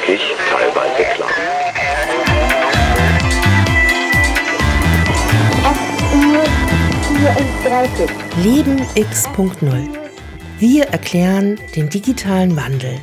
wirklich teilweise klar. Leben X.0. Wir erklären den digitalen Wandel.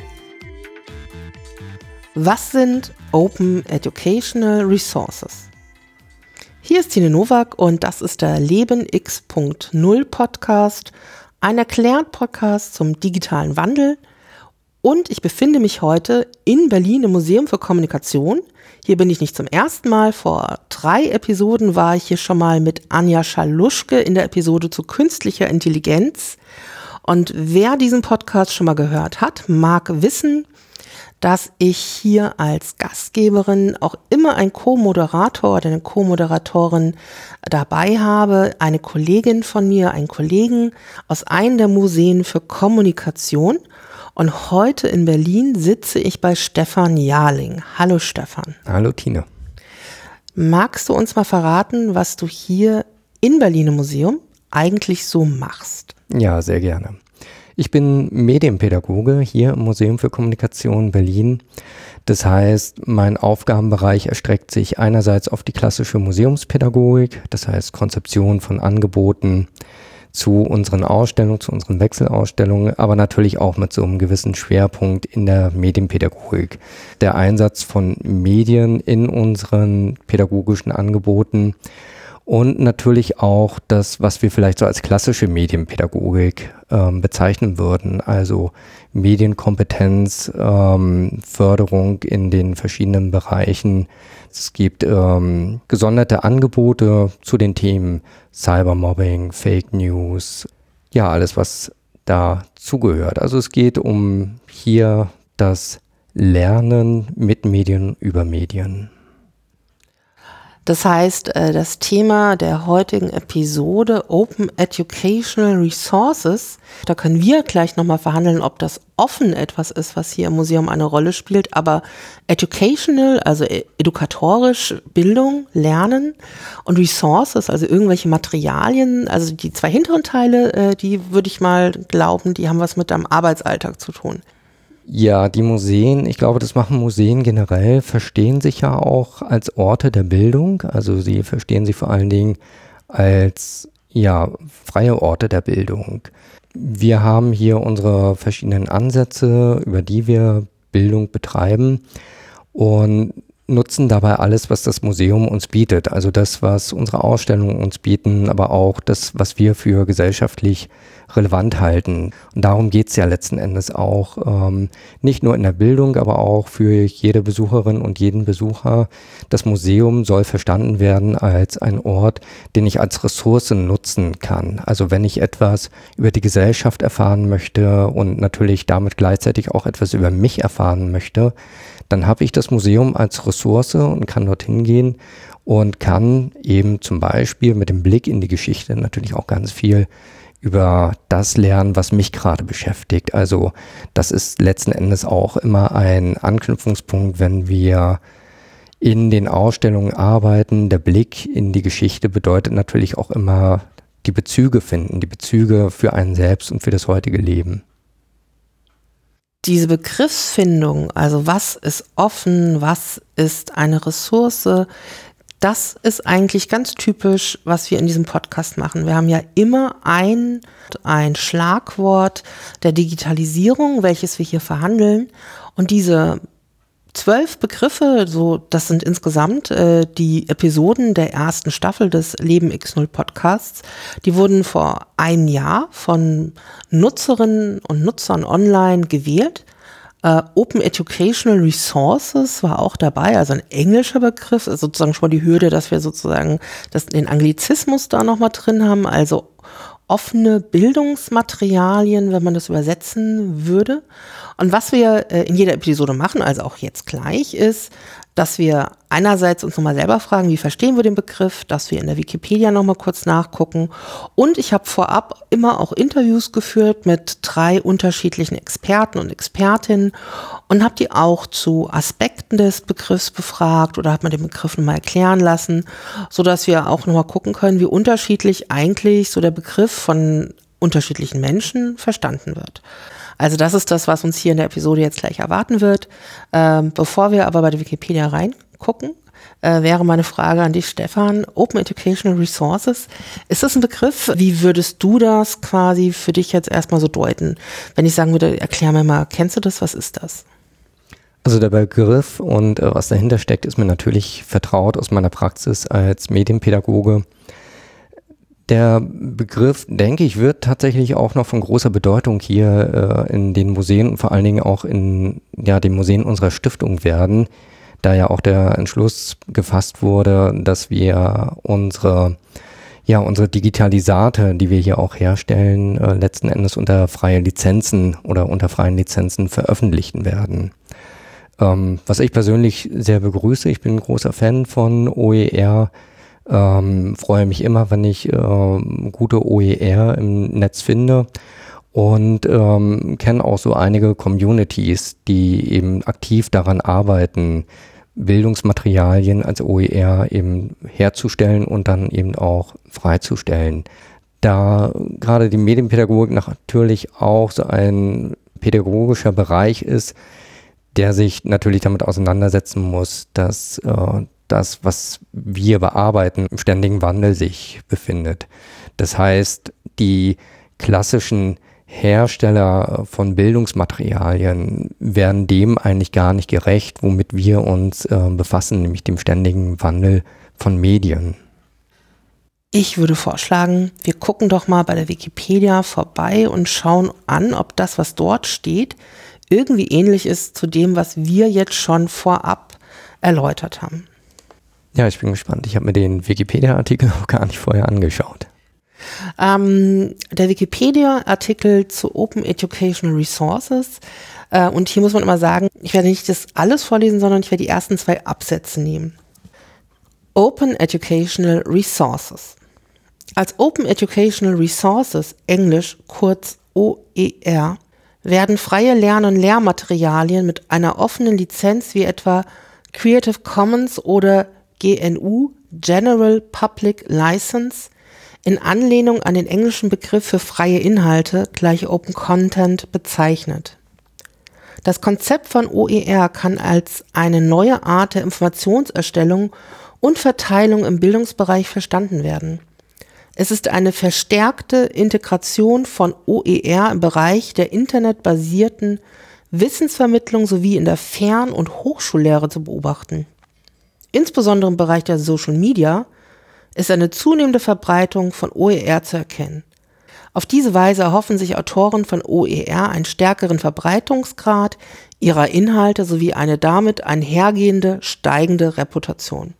Was sind Open Educational Resources? Hier ist Tine Nowak und das ist der Leben X.0 Podcast, ein Erklärt-Podcast zum digitalen Wandel. Und ich befinde mich heute in Berlin im Museum für Kommunikation. Hier bin ich nicht zum ersten Mal. Vor 3 Episoden war ich hier schon mal mit Anja Schaluschke in der Episode zu künstlicher Intelligenz. Und wer diesen Podcast schon mal gehört hat, mag wissen, dass ich hier als Gastgeberin auch immer einen Co-Moderator oder eine Co-Moderatorin dabei habe, eine Kollegin von mir, einen Kollegen aus einem der Museen für Kommunikation. Und heute in Berlin sitze ich bei Stefan Jarling. Hallo Stefan. Hallo Tine. Magst du uns mal verraten, was du hier in Berlin im Museum eigentlich so machst? Ja, sehr gerne. Ich bin Medienpädagoge hier im Museum für Kommunikation Berlin. Das heißt, mein Aufgabenbereich erstreckt sich einerseits auf die klassische Museumspädagogik, das heißt Konzeption von Angeboten zu unseren Ausstellungen, zu unseren Wechselausstellungen, aber natürlich auch mit so einem gewissen Schwerpunkt in der Medienpädagogik. Der Einsatz von Medien in unseren pädagogischen Angeboten und natürlich auch das, was wir vielleicht so als klassische Medienpädagogik bezeichnen würden, also Medienkompetenz, Förderung in den verschiedenen Bereichen. Es gibt gesonderte Angebote zu den Themen Cybermobbing, Fake News, ja, alles, was da zugehört. Also es geht um hier das Lernen mit Medien über Medien. Das heißt, das Thema der heutigen Episode Open Educational Resources, da können wir gleich nochmal verhandeln, ob das offen etwas ist, was hier im Museum eine Rolle spielt, aber educational, also edukatorisch, Bildung, Lernen und Resources, also irgendwelche Materialien, also die 2 hinteren Teile, die würde ich mal glauben, die haben was mit deinem Arbeitsalltag zu tun. Ja, die Museen, ich glaube, das machen Museen generell, verstehen sich ja auch als Orte der Bildung. Also sie verstehen sich vor allen Dingen als freie Orte der Bildung. Wir haben hier unsere verschiedenen Ansätze, über die wir Bildung betreiben und nutzen dabei alles, was das Museum uns bietet. Also das, was unsere Ausstellungen uns bieten, aber auch das, was wir für gesellschaftlich relevant halten. Und darum geht es ja letzten Endes auch, nicht nur in der Bildung, aber auch für jede Besucherin und jeden Besucher. Das Museum soll verstanden werden als ein Ort, den ich als Ressource nutzen kann. Also wenn ich etwas über die Gesellschaft erfahren möchte und natürlich damit gleichzeitig auch etwas über mich erfahren möchte, dann habe ich das Museum als Ressource und kann dorthin gehen und kann eben zum Beispiel mit dem Blick in die Geschichte natürlich auch ganz viel über das lernen, was mich gerade beschäftigt. Also das ist letzten Endes auch immer ein Anknüpfungspunkt, wenn wir in den Ausstellungen arbeiten. Der Blick in die Geschichte bedeutet natürlich auch immer die Bezüge finden, die Bezüge für einen selbst und für das heutige Leben. Diese Begriffsfindung, also was ist offen, was ist eine Ressource, das ist eigentlich ganz typisch, was wir in diesem Podcast machen. Wir haben ja immer ein Schlagwort der Digitalisierung, welches wir hier verhandeln. Und diese 12 Begriffe, das sind insgesamt die Episoden der ersten Staffel des Leben X0 Podcasts, die wurden vor einem Jahr von Nutzerinnen und Nutzern online gewählt. Open Educational Resources war auch dabei, also ein englischer Begriff, also sozusagen schon mal die Hürde, dass wir sozusagen den Anglizismus da nochmal drin haben, also offene Bildungsmaterialien, wenn man das übersetzen würde. Und was wir in jeder Episode machen, also auch jetzt gleich, ist, dass wir einerseits uns nochmal selber fragen, wie verstehen wir den Begriff, dass wir in der Wikipedia nochmal kurz nachgucken. Und ich habe vorab immer auch Interviews geführt mit 3 unterschiedlichen Experten und Expertinnen und habe die auch zu Aspekten des Begriffs befragt oder habe mir den Begriff nochmal erklären lassen, sodass wir auch nochmal gucken können, wie unterschiedlich eigentlich so der Begriff von unterschiedlichen Menschen verstanden wird. Also das ist das, was uns hier in der Episode jetzt gleich erwarten wird. Bevor wir aber bei der Wikipedia reingucken, wäre meine Frage an dich, Stefan. Open Educational Resources, ist das ein Begriff? Wie würdest du das quasi für dich jetzt erstmal so deuten? Wenn ich sagen würde, erklär mir mal, kennst du das? Was ist das? Also der Begriff und was dahinter steckt, ist mir natürlich vertraut aus meiner Praxis als Medienpädagoge. Der Begriff, denke ich, wird tatsächlich auch noch von großer Bedeutung hier in den Museen und vor allen Dingen auch in den Museen unserer Stiftung werden, da ja auch der Entschluss gefasst wurde, dass wir unsere Digitalisate, die wir hier auch herstellen, letzten Endes unter freie Lizenzen oder unter freien Lizenzen veröffentlichen werden. Was ich persönlich sehr begrüße, ich bin ein großer Fan von OER, freue mich immer, wenn ich gute OER im Netz finde und kenne auch so einige Communities, die eben aktiv daran arbeiten, Bildungsmaterialien als OER eben herzustellen und dann eben auch freizustellen. Da gerade die Medienpädagogik natürlich auch so ein pädagogischer Bereich ist, der sich natürlich damit auseinandersetzen muss, dass das, was wir bearbeiten, im ständigen Wandel sich befindet. Das heißt, die klassischen Hersteller von Bildungsmaterialien werden dem eigentlich gar nicht gerecht, womit wir uns befassen, nämlich dem ständigen Wandel von Medien. Ich würde vorschlagen, wir gucken doch mal bei der Wikipedia vorbei und schauen an, ob das, was dort steht, irgendwie ähnlich ist zu dem, was wir jetzt schon vorab erläutert haben. Ja, ich bin gespannt. Ich habe mir den Wikipedia-Artikel noch gar nicht vorher angeschaut. Der Wikipedia-Artikel zu Open Educational Resources, und hier muss man immer sagen, ich werde nicht das alles vorlesen, sondern ich werde die ersten 2 Absätze nehmen. Open Educational Resources. Als Open Educational Resources, Englisch kurz OER, werden freie Lern- und Lehrmaterialien mit einer offenen Lizenz wie etwa Creative Commons oder GNU, General Public License, in Anlehnung an den englischen Begriff für freie Inhalte, gleich Open Content, bezeichnet. Das Konzept von OER kann als eine neue Art der Informationserstellung und Verteilung im Bildungsbereich verstanden werden. Es ist eine verstärkte Integration von OER im Bereich der internetbasierten Wissensvermittlung sowie in der Fern- und Hochschullehre zu beobachten. Insbesondere im Bereich der Social Media ist eine zunehmende Verbreitung von OER zu erkennen. Auf diese Weise erhoffen sich Autoren von OER einen stärkeren Verbreitungsgrad ihrer Inhalte sowie eine damit einhergehende steigende Reputation.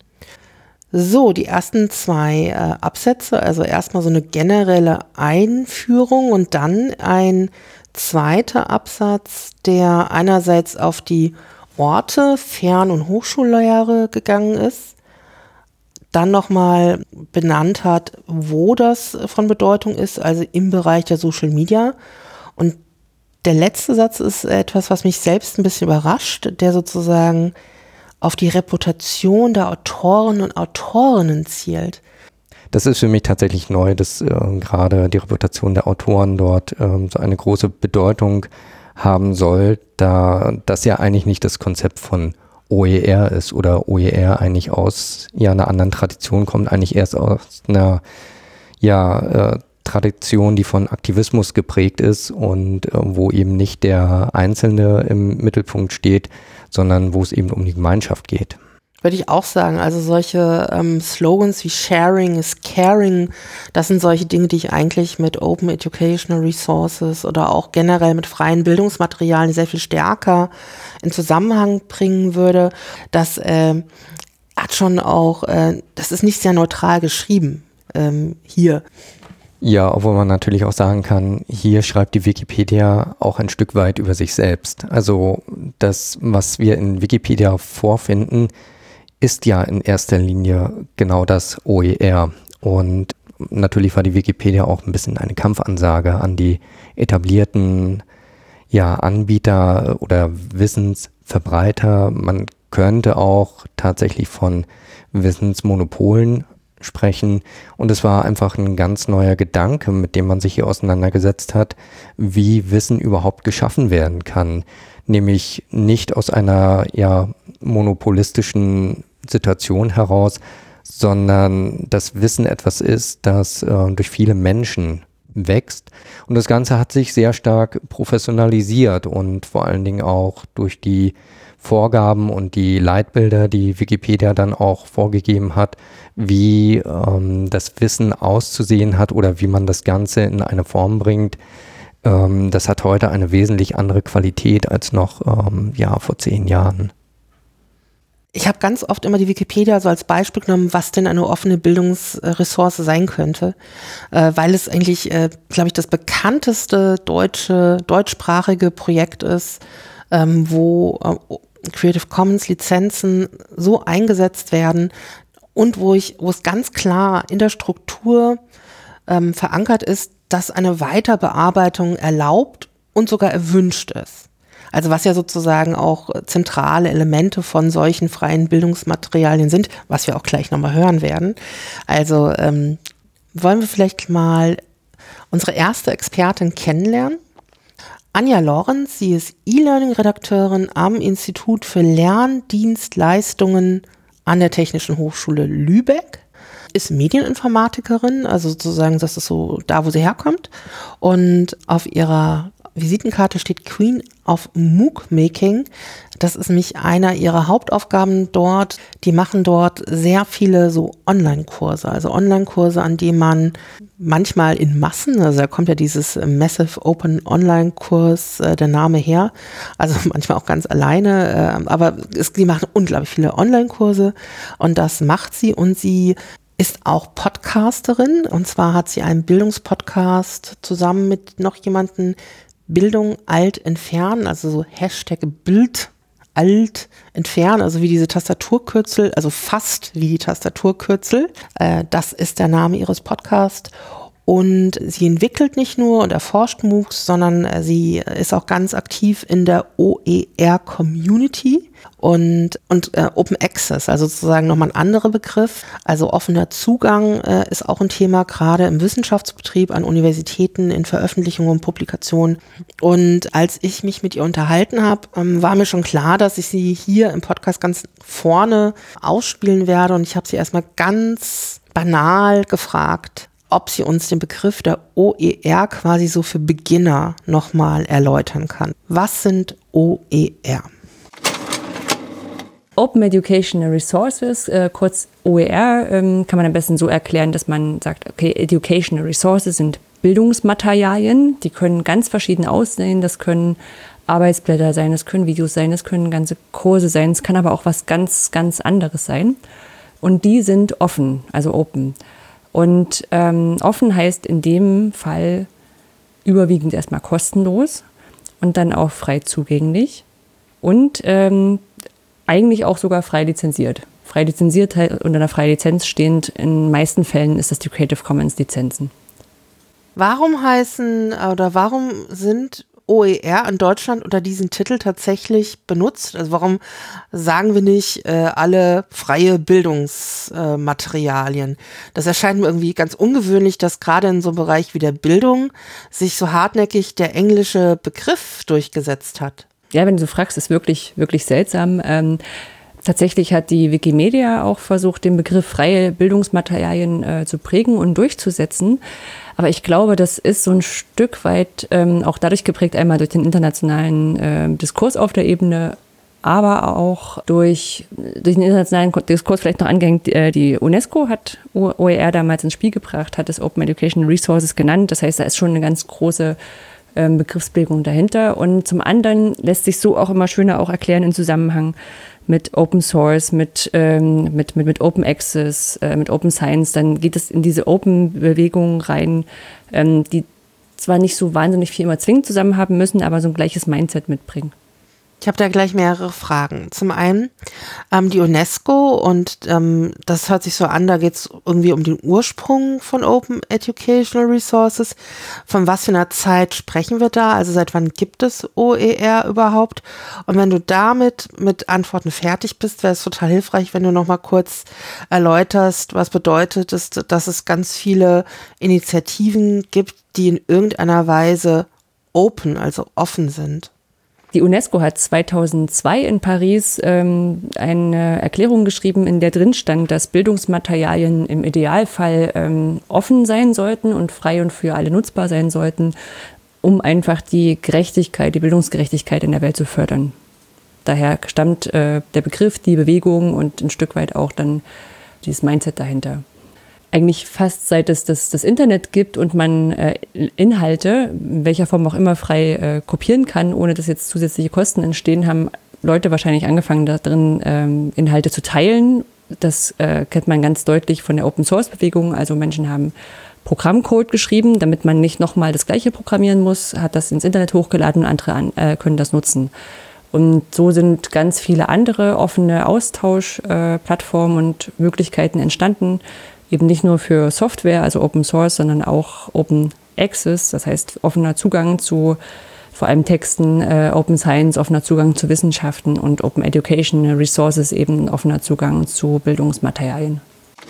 So, die ersten 2 Absätze, also erstmal so eine generelle Einführung und dann ein zweiter Absatz, der einerseits auf die Orte, Fern- und Hochschullehre gegangen ist, dann nochmal benannt hat, wo das von Bedeutung ist, also im Bereich der Social Media. Und der letzte Satz ist etwas, was mich selbst ein bisschen überrascht, der sozusagen auf die Reputation der Autoren und Autorinnen zielt. Das ist für mich tatsächlich neu, dass gerade die Reputation der Autoren dort so eine große Bedeutung haben soll, da das ja eigentlich nicht das Konzept von OER ist oder OER eigentlich aus einer anderen Tradition kommt, eigentlich erst aus einer Tradition, die von Aktivismus geprägt ist und wo eben nicht der Einzelne im Mittelpunkt steht, sondern wo es eben um die Gemeinschaft geht. Würde ich auch sagen, also solche Slogans wie Sharing is Caring, das sind solche Dinge, die ich eigentlich mit Open Educational Resources oder auch generell mit freien Bildungsmaterialien sehr viel stärker in Zusammenhang bringen würde. Das hat schon auch, das ist nicht sehr neutral geschrieben hier. Ja, obwohl man natürlich auch sagen kann, hier schreibt die Wikipedia auch ein Stück weit über sich selbst. Also das, was wir in Wikipedia vorfinden, ist ja in erster Linie genau das OER. Und natürlich war die Wikipedia auch ein bisschen eine Kampfansage an die etablierten Anbieter oder Wissensverbreiter. Man könnte auch tatsächlich von Wissensmonopolen sprechen. Und es war einfach ein ganz neuer Gedanke, mit dem man sich hier auseinandergesetzt hat, wie Wissen überhaupt geschaffen werden kann. Nämlich nicht aus einer monopolistischen Situation heraus, sondern das Wissen etwas ist, das durch viele Menschen wächst. Und das Ganze hat sich sehr stark professionalisiert und vor allen Dingen auch durch die Vorgaben und die Leitbilder, die Wikipedia dann auch vorgegeben hat, wie das Wissen auszusehen hat oder wie man das Ganze in eine Form bringt. Das hat heute eine wesentlich andere Qualität als noch vor 10 Jahren. Ich habe ganz oft immer die Wikipedia so als Beispiel genommen, was denn eine offene Bildungsressource sein könnte, weil es eigentlich, glaube ich, das bekannteste deutschsprachige Projekt ist, wo Creative Commons Lizenzen so eingesetzt werden und wo es ganz klar in der Struktur verankert ist, dass eine Weiterbearbeitung erlaubt und sogar erwünscht ist. Also was ja sozusagen auch zentrale Elemente von solchen freien Bildungsmaterialien sind, was wir auch gleich nochmal hören werden. Also wollen wir vielleicht mal unsere erste Expertin kennenlernen? Anja Lorenz, sie ist E-Learning-Redakteurin am Institut für Lerndienstleistungen an der Technischen Hochschule Lübeck, ist Medieninformatikerin, also sozusagen, das ist so da, wo sie herkommt. Und auf ihrer Visitenkarte steht Queen of MOOC Making. Das ist nämlich einer ihrer Hauptaufgaben dort. Die machen dort sehr viele so Online-Kurse, also Online-Kurse, an denen man manchmal in Massen, also da kommt ja dieses Massive Open Online-Kurs, der Name her, also manchmal auch ganz alleine, aber die machen unglaublich viele Online-Kurse und das macht sie und sie ist auch Podcasterin und zwar hat sie einen Bildungspodcast zusammen mit noch jemanden, Bildung alt entfernen, also so Hashtag Bild alt entfernen, also wie diese Tastaturkürzel, also fast wie die Tastaturkürzel. Das ist der Name ihres Podcasts. Und sie entwickelt nicht nur und erforscht MOOCs, sondern sie ist auch ganz aktiv in der OER-Community und Open Access, also sozusagen nochmal ein anderer Begriff. Also offener Zugang ist auch ein Thema, gerade im Wissenschaftsbetrieb an Universitäten, in Veröffentlichungen und Publikationen. Und als ich mich mit ihr unterhalten habe, war mir schon klar, dass ich sie hier im Podcast ganz vorne ausspielen werde. Und ich habe sie erstmal ganz banal gefragt, ob sie uns den Begriff der OER quasi so für Beginner nochmal erläutern kann. Was sind OER? Open Educational Resources, kurz OER, kann man am besten so erklären, dass man sagt, okay, Educational Resources sind Bildungsmaterialien, die können ganz verschieden aussehen, das können Arbeitsblätter sein, das können Videos sein, das können ganze Kurse sein, es kann aber auch was ganz, ganz anderes sein. Und die sind offen, also open. Und offen heißt in dem Fall überwiegend erstmal kostenlos und dann auch frei zugänglich und eigentlich auch sogar frei lizenziert. Frei lizenziert unter einer freien Lizenz stehend, in den meisten Fällen ist das die Creative Commons Lizenzen. Warum sind OER in Deutschland unter diesem Titel tatsächlich benutzt? Also warum sagen wir nicht alle freie Bildungsmaterialien? Das erscheint mir irgendwie ganz ungewöhnlich, dass gerade in so einem Bereich wie der Bildung sich so hartnäckig der englische Begriff durchgesetzt hat. Ja, wenn du so fragst, ist wirklich, wirklich seltsam. Tatsächlich hat die Wikimedia auch versucht, den Begriff freie Bildungsmaterialien zu prägen und durchzusetzen. Aber ich glaube, das ist so ein Stück weit auch dadurch geprägt, einmal durch den internationalen Diskurs auf der Ebene, aber auch durch den internationalen Diskurs vielleicht noch angehängt. Die UNESCO hat OER damals ins Spiel gebracht, hat es Open Educational Resources genannt. Das heißt, da ist schon eine ganz große Begriffsbildung dahinter. Und zum anderen lässt sich so auch immer schöner auch erklären im Zusammenhang mit Open Source, mit Open Access, mit Open Science, dann geht es in diese Open-Bewegung rein, die zwar nicht so wahnsinnig viel immer zwingend zusammen haben müssen, aber so ein gleiches Mindset mitbringen. Ich habe da gleich mehrere Fragen. Zum einen die UNESCO und das hört sich so an, da geht es irgendwie um den Ursprung von Open Educational Resources. Von was für einer Zeit sprechen wir da? Also seit wann gibt es OER überhaupt? Und wenn du damit mit Antworten fertig bist, wäre es total hilfreich, wenn du nochmal kurz erläuterst, was bedeutet es, dass es ganz viele Initiativen gibt, die in irgendeiner Weise open, also offen sind. Die UNESCO hat 2002 in Paris eine Erklärung geschrieben, in der drin stand, dass Bildungsmaterialien im Idealfall offen sein sollten und frei und für alle nutzbar sein sollten, um einfach die Gerechtigkeit, die Bildungsgerechtigkeit in der Welt zu fördern. Daher stammt der Begriff, die Bewegung und ein Stück weit auch dann dieses Mindset dahinter. Eigentlich fast seit es das Internet gibt und man Inhalte, in welcher Form auch immer, frei kopieren kann, ohne dass jetzt zusätzliche Kosten entstehen, haben Leute wahrscheinlich angefangen, da drin Inhalte zu teilen. Das kennt man ganz deutlich von der Open-Source-Bewegung. Also Menschen haben Programmcode geschrieben, damit man nicht nochmal das Gleiche programmieren muss, hat das ins Internet hochgeladen und andere können das nutzen. Und so sind ganz viele andere offene Austauschplattformen und Möglichkeiten entstanden, eben nicht nur für Software, also Open Source, sondern auch Open Access, das heißt offener Zugang zu vor allem Texten, Open Science, offener Zugang zu Wissenschaften und Open Education Resources, eben offener Zugang zu Bildungsmaterialien.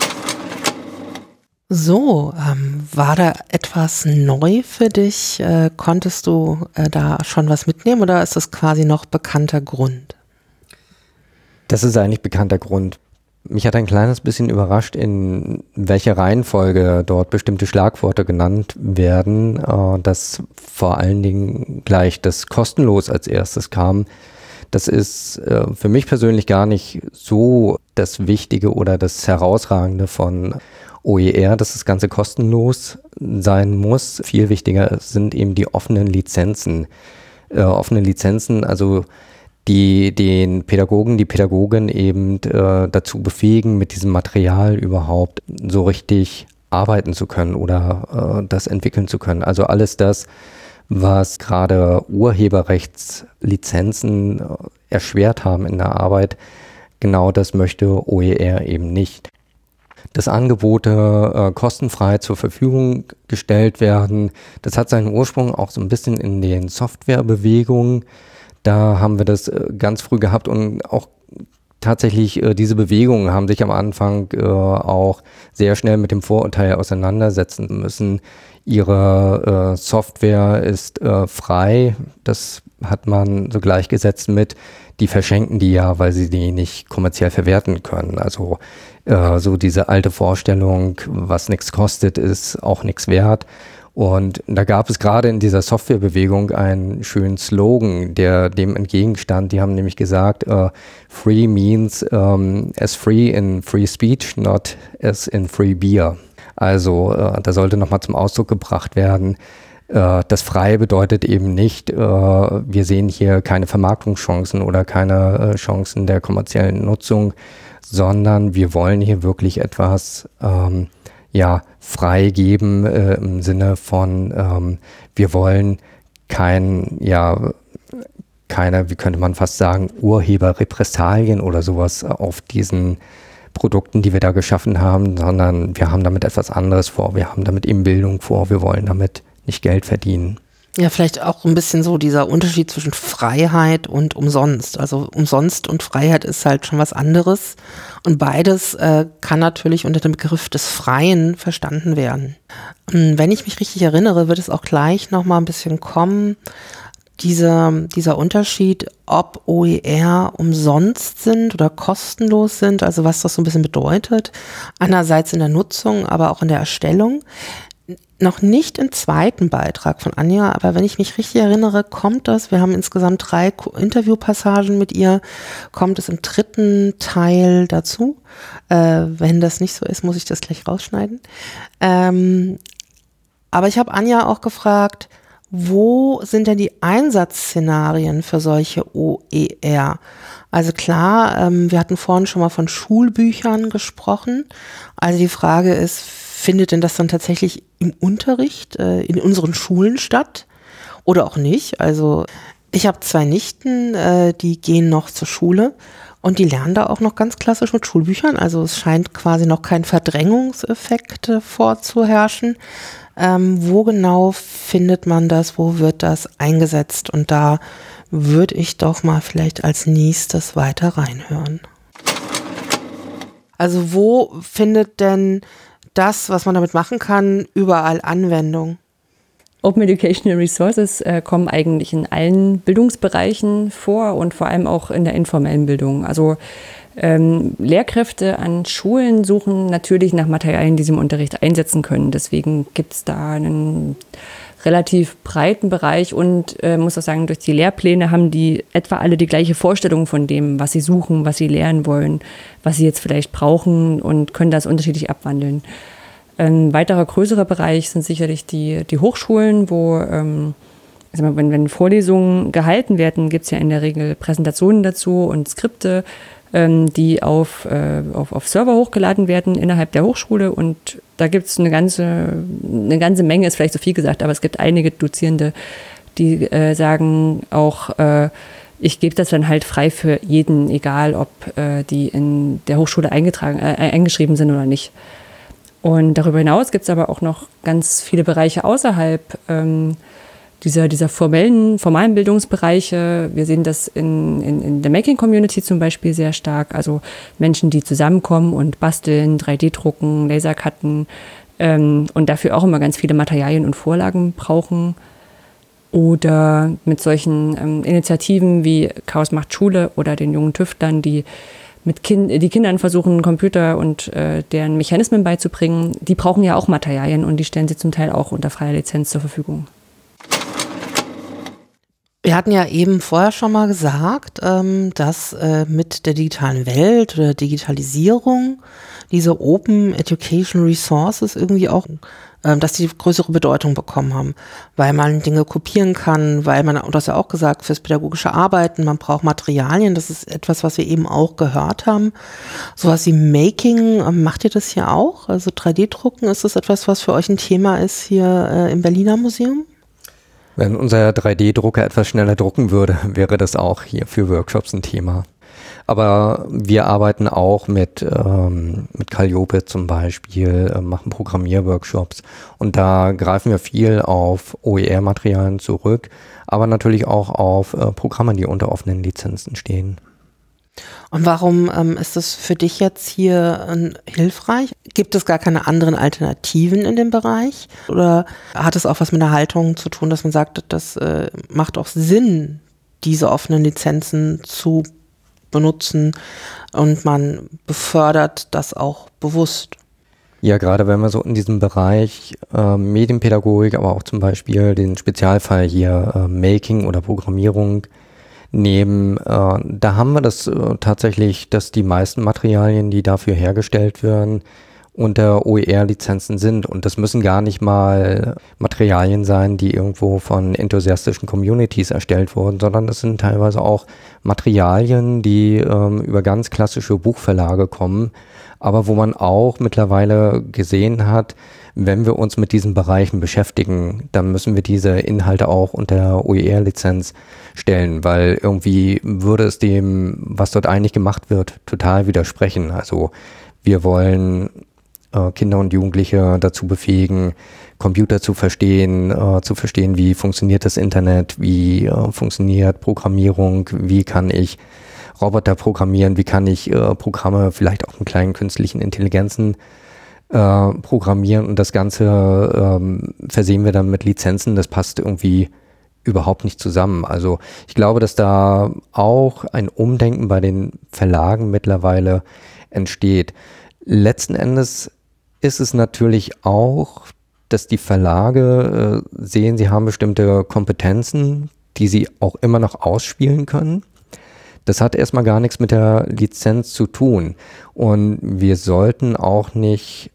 So, war da etwas neu für dich? Konntest du da schon was mitnehmen oder ist das quasi noch bekannter Grund? Das ist eigentlich bekannter Grund. Mich hat ein kleines bisschen überrascht, in welcher Reihenfolge dort bestimmte Schlagworte genannt werden, dass vor allen Dingen gleich das kostenlos als erstes kam. Das ist für mich persönlich gar nicht so das Wichtige oder das Herausragende von OER, dass das Ganze kostenlos sein muss. Viel wichtiger sind eben die offenen Lizenzen. Also die den Pädagogen, die Pädagogin eben dazu befähigen, mit diesem Material überhaupt so richtig arbeiten zu können oder das entwickeln zu können. Also alles das, was gerade Urheberrechtslizenzen erschwert haben in der Arbeit, genau das möchte OER eben nicht. Dass Angebote kostenfrei zur Verfügung gestellt werden, das hat seinen Ursprung auch so ein bisschen in den Softwarebewegungen. Da haben wir das ganz früh gehabt und auch tatsächlich diese Bewegungen haben sich am Anfang auch sehr schnell mit dem Vorurteil auseinandersetzen müssen. Ihre Software ist frei, das hat man so gleichgesetzt mit, die verschenken die ja, weil sie die nicht kommerziell verwerten können. Also so diese alte Vorstellung, was nichts kostet, ist auch nichts wert. Und da gab es gerade in dieser Softwarebewegung einen schönen Slogan, der dem entgegenstand. Die haben nämlich gesagt, free means as free in free speech, not as in free beer. Also da sollte nochmal zum Ausdruck gebracht werden, das frei bedeutet eben nicht, wir sehen hier keine Vermarktungschancen oder keine Chancen der kommerziellen Nutzung, sondern wir wollen hier wirklich etwas freigeben im Sinne von, wir wollen keine, wie könnte man fast sagen, Urheberrepressalien oder sowas auf diesen Produkten, die wir da geschaffen haben, sondern wir haben damit etwas anderes vor. Wir haben damit eben Bildung vor. Wir wollen damit nicht Geld verdienen. Ja, vielleicht auch ein bisschen so dieser Unterschied zwischen Freiheit und umsonst. Also umsonst und Freiheit ist halt schon was anderes. Und beides kann natürlich unter dem Begriff des Freien verstanden werden. Wenn ich mich richtig erinnere, wird es auch gleich nochmal ein bisschen kommen, dieser Unterschied, ob OER umsonst sind oder kostenlos sind, also was das so ein bisschen bedeutet. Einerseits in der Nutzung, aber auch in der Erstellung. Noch nicht im zweiten Beitrag von Anja, aber wenn ich mich richtig erinnere, wir haben insgesamt 3 Interviewpassagen mit ihr, kommt es im 3. Teil dazu. Wenn das nicht so ist, muss ich das gleich rausschneiden. Aber ich habe Anja auch gefragt, wo sind denn die Einsatzszenarien für solche OER? Also klar, wir hatten vorhin schon mal von Schulbüchern gesprochen. Also die Frage ist, findet denn das dann tatsächlich im Unterricht in unseren Schulen statt oder auch nicht? Also Ich habe 2 Nichten, die gehen noch zur Schule und die lernen da auch noch ganz klassisch mit Schulbüchern. Also es scheint quasi noch kein Verdrängungseffekt vorzuherrschen. Wo genau findet man das? Wo wird das eingesetzt? Und da würde ich doch mal vielleicht als nächstes weiter reinhören. Also wo findet denn das, was man damit machen kann, überall Anwendung? Open Educational Resources kommen eigentlich in allen Bildungsbereichen vor und vor allem auch in der informellen Bildung. Also Lehrkräfte an Schulen suchen natürlich nach Materialien, die sie im Unterricht einsetzen können. Deswegen gibt es da einen relativ breiten Bereich und muss auch sagen, durch die Lehrpläne haben die etwa alle die gleiche Vorstellung von dem, was sie suchen, was sie lernen wollen, was sie jetzt vielleicht brauchen und können das unterschiedlich abwandeln. Ein weiterer größerer Bereich sind sicherlich die Hochschulen, wo wenn Vorlesungen gehalten werden, gibt es ja in der Regel Präsentationen dazu und Skripte, die auf Server hochgeladen werden innerhalb der Hochschule. Und da gibt es eine ganze Menge, ist vielleicht zu viel gesagt, aber es gibt einige Dozierende, die sagen auch, ich gebe das dann halt frei für jeden, egal ob die in der Hochschule eingeschrieben sind oder nicht. Und darüber hinaus gibt es aber auch noch ganz viele Bereiche außerhalb dieser formalen Bildungsbereiche. Wir sehen das in der Making-Community zum Beispiel sehr stark. Also Menschen, die zusammenkommen und basteln, 3D-drucken, Lasercutten und dafür auch immer ganz viele Materialien und Vorlagen brauchen. Oder mit solchen Initiativen wie Chaos macht Schule oder den jungen Tüftlern, die die Kindern versuchen, Computer und deren Mechanismen beizubringen, die brauchen ja auch Materialien und die stellen sie zum Teil auch unter freier Lizenz zur Verfügung. Wir hatten ja eben vorher schon mal gesagt, dass mit der digitalen Welt oder Digitalisierung diese Open Education Resources irgendwie auch, dass die größere Bedeutung bekommen haben, weil man Dinge kopieren kann, weil man, und das ja auch gesagt, fürs pädagogische Arbeiten, man braucht Materialien, das ist etwas, was wir eben auch gehört haben. Sowas wie Making, macht ihr das hier auch? Also 3D-Drucken, ist das etwas, was für euch ein Thema ist hier im Berliner Museum? Wenn unser 3D-Drucker etwas schneller drucken würde, wäre das auch hier für Workshops ein Thema. Aber wir arbeiten auch mit Calliope zum Beispiel, machen Programmierworkshops und da greifen wir viel auf OER-Materialien zurück, aber natürlich auch auf Programme, die unter offenen Lizenzen stehen. Und warum ist das für dich jetzt hier hilfreich? Gibt es gar keine anderen Alternativen in dem Bereich? Oder hat es auch was mit der Haltung zu tun, dass man sagt, das macht auch Sinn, diese offenen Lizenzen zu benutzen und man befördert das auch bewusst? Ja, gerade wenn wir so in diesem Bereich Medienpädagogik, aber auch zum Beispiel den Spezialfall hier Making oder Programmierung nehmen, da haben wir das tatsächlich, dass die meisten Materialien, die dafür hergestellt werden, unter OER-Lizenzen sind. Und das müssen gar nicht mal Materialien sein, die irgendwo von enthusiastischen Communities erstellt wurden, sondern das sind teilweise auch Materialien, die über ganz klassische Buchverlage kommen, aber wo man auch mittlerweile gesehen hat, wenn wir uns mit diesen Bereichen beschäftigen, dann müssen wir diese Inhalte auch unter OER-Lizenz stellen, weil irgendwie würde es dem, was dort eigentlich gemacht wird, total widersprechen. Also wir wollen Kinder und Jugendliche dazu befähigen, Computer zu verstehen, wie funktioniert das Internet, wie funktioniert Programmierung, wie kann ich Roboter programmieren, wie kann ich Programme vielleicht auch mit kleinen künstlichen Intelligenzen programmieren und das Ganze versehen wir dann mit Lizenzen, das passt irgendwie überhaupt nicht zusammen. Also ich glaube, dass da auch ein Umdenken bei den Verlagen mittlerweile entsteht. Letzten Endes ist es natürlich auch, dass die Verlage sehen, sie haben bestimmte Kompetenzen, die sie auch immer noch ausspielen können. Das hat erstmal gar nichts mit der Lizenz zu tun. Und wir sollten auch nicht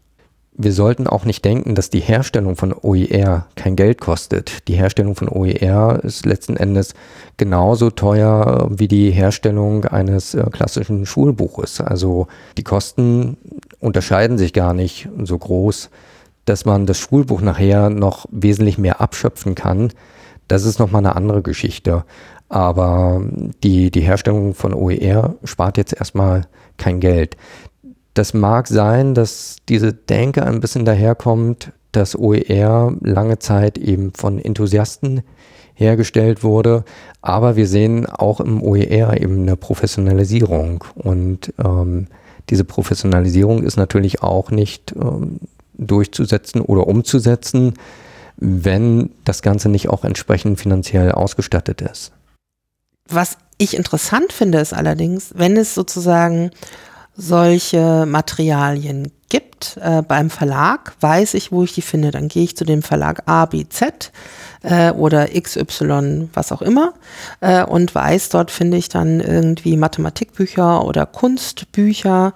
denken, dass die Herstellung von OER kein Geld kostet. Die Herstellung von OER ist letzten Endes genauso teuer wie die Herstellung eines klassischen Schulbuches. Also die Kosten unterscheiden sich gar nicht so groß, dass man das Schulbuch nachher noch wesentlich mehr abschöpfen kann. Das ist nochmal eine andere Geschichte. Aber die Herstellung von OER spart jetzt erstmal kein Geld. Das mag sein, dass diese Denke ein bisschen daherkommt, dass OER lange Zeit eben von Enthusiasten hergestellt wurde, aber wir sehen auch im OER eben eine Professionalisierung und diese Professionalisierung ist natürlich auch nicht durchzusetzen oder umzusetzen, wenn das Ganze nicht auch entsprechend finanziell ausgestattet ist. Was ich interessant finde, ist allerdings, wenn es sozusagen solche Materialien gibt beim Verlag, weiß ich, wo ich die finde. Dann gehe ich zu dem Verlag A, B, Z oder XY, was auch immer und weiß, dort finde ich dann irgendwie Mathematikbücher oder Kunstbücher.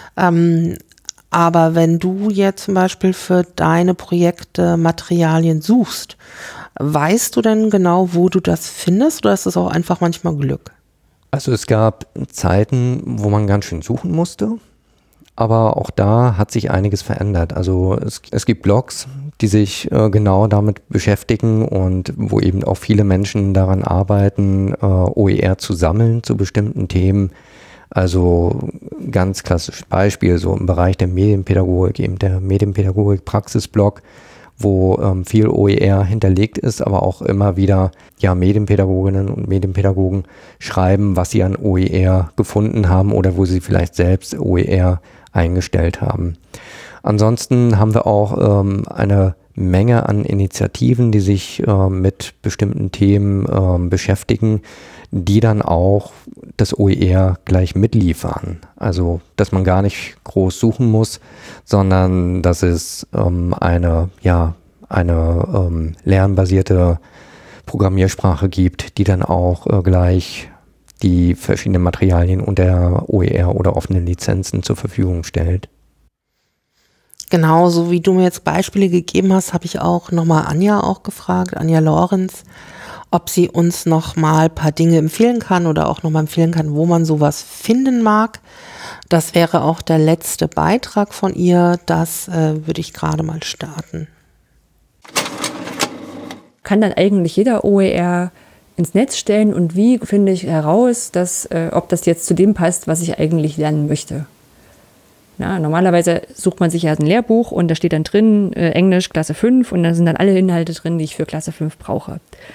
Aber wenn du jetzt zum Beispiel für deine Projekte Materialien suchst, weißt du denn genau, wo du das findest oder ist das auch einfach manchmal Glück? Also es gab Zeiten, wo man ganz schön suchen musste, aber auch da hat sich einiges verändert. Also es gibt Blogs, die sich genau damit beschäftigen und wo eben auch viele Menschen daran arbeiten, OER zu sammeln zu bestimmten Themen. Also ganz klassisches Beispiel, so im Bereich der Medienpädagogik, eben der Medienpädagogik-Praxisblog, wo viel OER hinterlegt ist, aber auch immer wieder Medienpädagoginnen und Medienpädagogen schreiben, was sie an OER gefunden haben oder wo sie vielleicht selbst OER eingestellt haben. Ansonsten haben wir auch eine Menge an Initiativen, die sich mit bestimmten Themen beschäftigen, die dann auch das OER gleich mitliefern. Also, dass man gar nicht groß suchen muss, sondern dass es eine lernbasierte Programmiersprache gibt, die dann auch gleich die verschiedenen Materialien unter OER oder offenen Lizenzen zur Verfügung stellt. Genau, so wie du mir jetzt Beispiele gegeben hast, habe ich auch nochmal Anja gefragt, Anja Lorenz, ob sie uns nochmal ein paar Dinge empfehlen kann oder auch nochmal empfehlen kann, wo man sowas finden mag. Das wäre auch der letzte Beitrag von ihr. Das würde ich gerade mal starten. Kann dann eigentlich jeder OER ins Netz stellen und wie finde ich heraus, dass, ob das jetzt zu dem passt, was ich eigentlich lernen möchte? Na, normalerweise sucht man sich ja ein Lehrbuch und da steht dann drin Englisch Klasse 5 und da sind dann alle Inhalte drin, die ich für Klasse 5 brauche.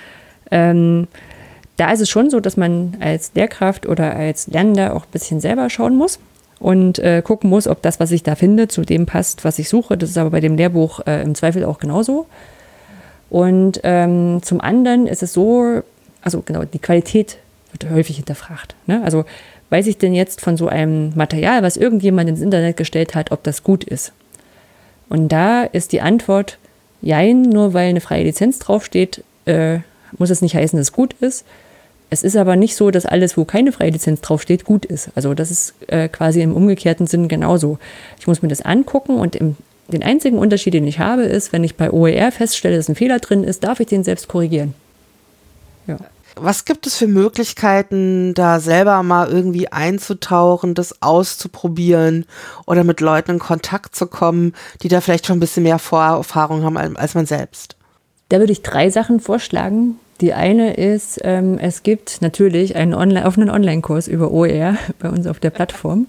Da ist es schon so, dass man als Lehrkraft oder als Lernender auch ein bisschen selber schauen muss und gucken muss, ob das, was ich da finde, zu dem passt, was ich suche. Das ist aber bei dem Lehrbuch im Zweifel auch genauso. Und zum anderen ist es so, also genau, die Qualität wird häufig hinterfragt. Ne? Also weiß ich denn jetzt von so einem Material, was irgendjemand ins Internet gestellt hat, ob das gut ist? Und da ist die Antwort, jein, nur weil eine freie Lizenz draufsteht, muss es nicht heißen, dass es gut ist. Es ist aber nicht so, dass alles, wo keine freie Lizenz draufsteht, gut ist. Also das ist quasi im umgekehrten Sinn genauso. Ich muss mir das angucken und den einzigen Unterschied, den ich habe, ist, wenn ich bei OER feststelle, dass ein Fehler drin ist, darf ich den selbst korrigieren. Ja. Was gibt es für Möglichkeiten, da selber mal irgendwie einzutauchen, das auszuprobieren oder mit Leuten in Kontakt zu kommen, die da vielleicht schon ein bisschen mehr Vorerfahrung haben als man selbst? Da würde ich 3 Sachen vorschlagen. Die eine ist, es gibt natürlich einen offenen Online-Kurs über OER bei uns auf der Plattform.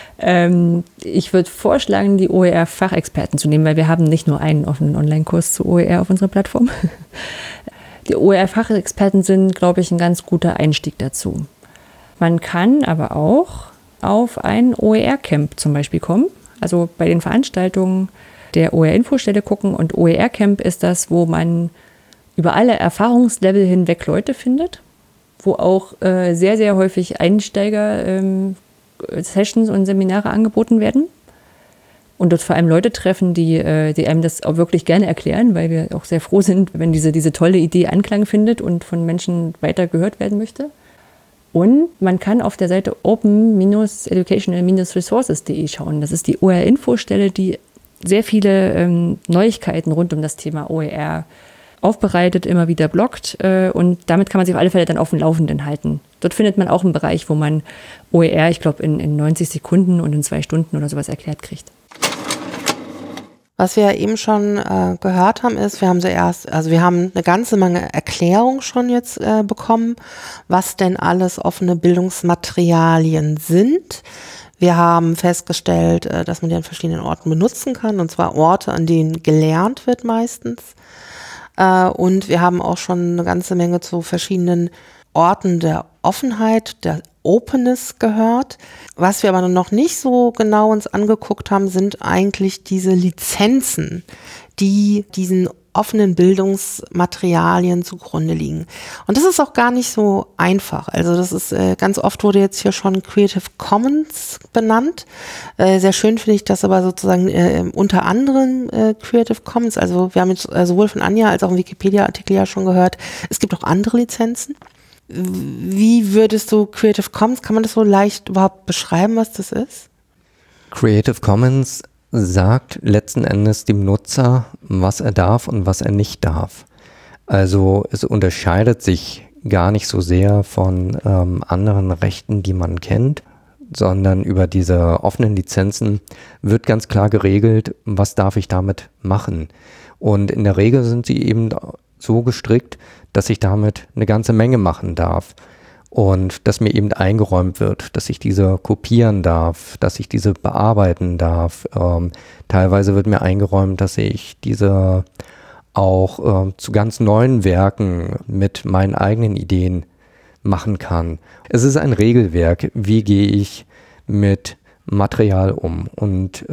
Ich würde vorschlagen, die OER-Fachexperten zu nehmen, weil wir haben nicht nur einen offenen Online-Kurs zu OER auf unserer Plattform. Die OER-Fachexperten sind, glaube ich, ein ganz guter Einstieg dazu. Man kann aber auch auf ein OER-Camp zum Beispiel kommen, also bei den Veranstaltungen der OER-Infostelle gucken. Und OER-Camp ist das, wo man über alle Erfahrungslevel hinweg Leute findet, wo auch sehr, sehr häufig Einsteiger-Sessions und Seminare angeboten werden. Und dort vor allem Leute treffen, die einem das auch wirklich gerne erklären, weil wir auch sehr froh sind, wenn diese tolle Idee Anklang findet und von Menschen weiter gehört werden möchte. Und man kann auf der Seite open-educational-resources.de schauen. Das ist die OER-Infostelle, die sehr viele Neuigkeiten rund um das Thema OER aufbereitet, immer wieder bloggt. Und damit kann man sich auf alle Fälle dann auf dem Laufenden halten. Dort findet man auch einen Bereich, wo man OER, ich glaube, in 90 Sekunden und in 2 Stunden oder sowas erklärt kriegt. Was wir eben schon gehört haben, ist, wir haben eine ganze Menge Erklärung schon jetzt bekommen, was denn alles offene Bildungsmaterialien sind. Wir haben festgestellt, dass man die an verschiedenen Orten benutzen kann, und zwar Orte, an denen gelernt wird meistens. Und wir haben auch schon eine ganze Menge zu verschiedenen Orten der Offenheit, der Openness gehört. Was wir aber noch nicht so genau uns angeguckt haben, sind eigentlich diese Lizenzen, die diesen offenen Bildungsmaterialien zugrunde liegen. Und das ist auch gar nicht so einfach. Also das ist, ganz oft wurde jetzt hier schon Creative Commons benannt. Sehr schön finde ich das aber sozusagen unter anderem Creative Commons. Also wir haben jetzt sowohl von Anja als auch im Wikipedia-Artikel ja schon gehört, es gibt auch andere Lizenzen. Wie würdest du Creative Commons, kann man das so leicht überhaupt beschreiben, was das ist? Creative Commons sagt letzten Endes dem Nutzer, was er darf und was er nicht darf. Also es unterscheidet sich gar nicht so sehr von anderen Rechten, die man kennt, sondern über diese offenen Lizenzen wird ganz klar geregelt, was darf ich damit machen. Und in der Regel sind sie eben so gestrickt, dass ich damit eine ganze Menge machen darf. Und dass mir eben eingeräumt wird, dass ich diese kopieren darf, dass ich diese bearbeiten darf. Teilweise wird mir eingeräumt, dass ich diese auch zu ganz neuen Werken mit meinen eigenen Ideen machen kann. Es ist ein Regelwerk, wie gehe ich mit Material um. Und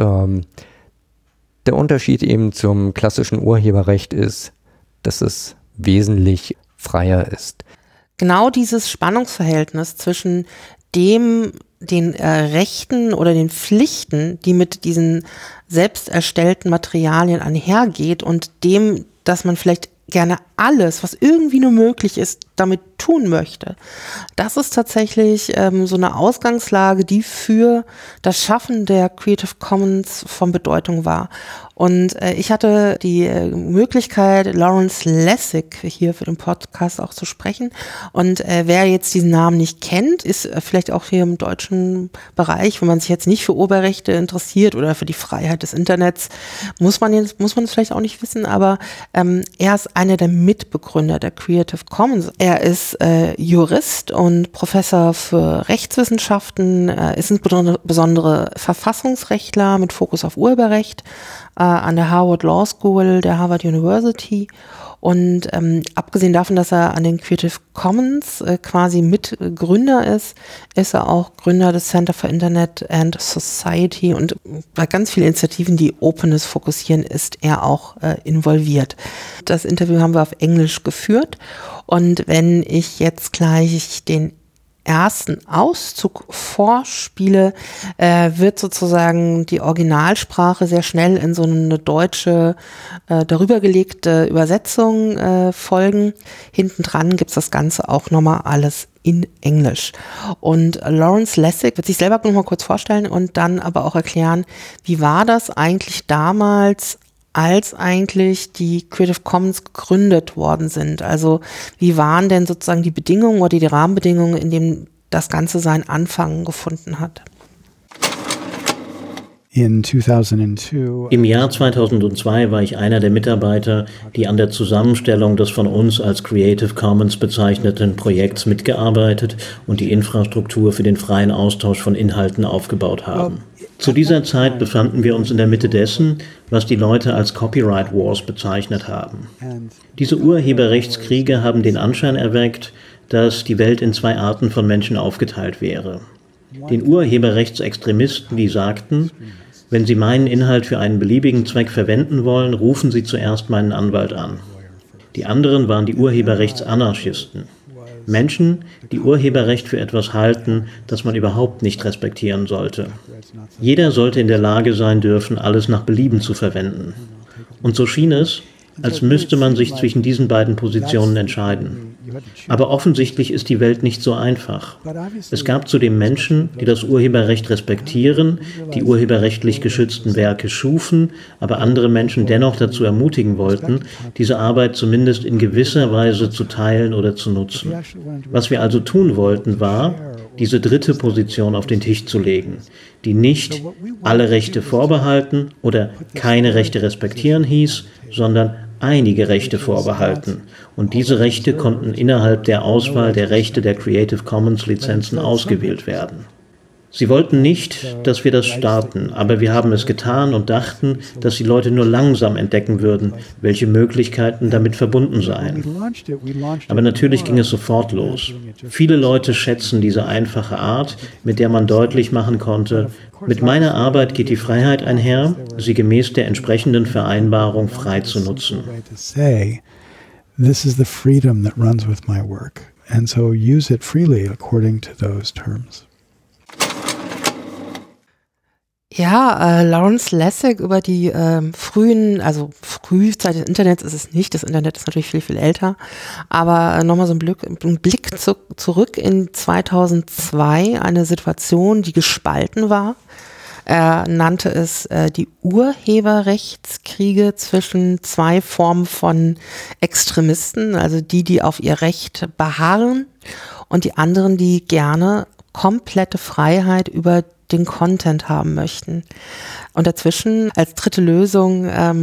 der Unterschied eben zum klassischen Urheberrecht ist, dass es wesentlich freier ist. Genau dieses Spannungsverhältnis zwischen den Rechten oder den Pflichten, die mit diesen selbst erstellten Materialien einhergeht, und dem, dass man vielleicht gerne alles, was irgendwie nur möglich ist, damit tun möchte. Das ist tatsächlich so eine Ausgangslage, die für das Schaffen der Creative Commons von Bedeutung war. Und ich hatte die Möglichkeit, Lawrence Lessig hier für den Podcast auch zu sprechen. Und wer jetzt diesen Namen nicht kennt, ist vielleicht auch hier im deutschen Bereich, wenn man sich jetzt nicht für Urheberrechte interessiert oder für die Freiheit des Internets, muss man es vielleicht auch nicht wissen, aber er ist einer der Mitbegründer der Creative Commons. Er ist Jurist und Professor für Rechtswissenschaften, ist insbesondere Verfassungsrechtler mit Fokus auf Urheberrecht an der Harvard Law School der Harvard University. Und abgesehen davon, dass er an den Creative Commons quasi Mitgründer ist, ist er auch Gründer des Center for Internet and Society, und bei ganz vielen Initiativen, die Openness fokussieren, ist er auch involviert. Das Interview haben wir auf Englisch geführt, und wenn ich jetzt gleich den ersten Auszug vorspiele, wird sozusagen die Originalsprache sehr schnell in so eine deutsche, darüber gelegte Übersetzung folgen. Hinten dran gibt es das Ganze auch nochmal alles in Englisch. Und Lawrence Lessig wird sich selber nochmal kurz vorstellen und dann aber auch erklären, wie war das eigentlich damals, als eigentlich die Creative Commons gegründet worden sind. Also wie waren denn sozusagen die Bedingungen oder die Rahmenbedingungen, in denen das Ganze seinen Anfang gefunden hat? Im Jahr 2002 war ich einer der Mitarbeiter, die an der Zusammenstellung des von uns als Creative Commons bezeichneten Projekts mitgearbeitet und die Infrastruktur für den freien Austausch von Inhalten aufgebaut haben. Zu dieser Zeit befanden wir uns in der Mitte dessen, was die Leute als Copyright Wars bezeichnet haben. Diese Urheberrechtskriege haben den Anschein erweckt, dass die Welt in zwei Arten von Menschen aufgeteilt wäre. Den Urheberrechtsextremisten, die sagten, wenn Sie meinen Inhalt für einen beliebigen Zweck verwenden wollen, rufen Sie zuerst meinen Anwalt an. Die anderen waren die Urheberrechtsanarchisten. Menschen, die Urheberrecht für etwas halten, das man überhaupt nicht respektieren sollte. Jeder sollte in der Lage sein dürfen, alles nach Belieben zu verwenden. Und so schien es, als müsste man sich zwischen diesen beiden Positionen entscheiden. Aber offensichtlich ist die Welt nicht so einfach. Es gab zudem Menschen, die das Urheberrecht respektieren, die urheberrechtlich geschützten Werke schufen, aber andere Menschen dennoch dazu ermutigen wollten, diese Arbeit zumindest in gewisser Weise zu teilen oder zu nutzen. Was wir also tun wollten, war, diese dritte Position auf den Tisch zu legen, die nicht alle Rechte vorbehalten oder keine Rechte respektieren hieß, sondern einige Rechte vorbehalten. Und diese Rechte konnten innerhalb der Auswahl der Rechte der Creative Commons Lizenzen ausgewählt werden. Sie wollten nicht, dass wir das starten, aber wir haben es getan und dachten, dass die Leute nur langsam entdecken würden, welche Möglichkeiten damit verbunden seien. Aber natürlich ging es sofort los. Viele Leute schätzen diese einfache Art, mit der man deutlich machen konnte, mit meiner Arbeit geht die Freiheit einher, sie gemäß der entsprechenden Vereinbarung frei zu nutzen. This is the freedom that runs with my work, and so use it freely according to those terms. Ja, Lawrence Lessig über die Frühzeit des Internets ist es nicht. Das Internet ist natürlich viel, viel älter. Aber nochmal so ein Blick zurück in 2002, eine Situation, die gespalten war. Er nannte es die Urheberrechtskriege zwischen zwei Formen von Extremisten, also die auf ihr Recht beharren und die anderen, die gerne komplette Freiheit über den Content haben möchten. Und dazwischen als dritte Lösung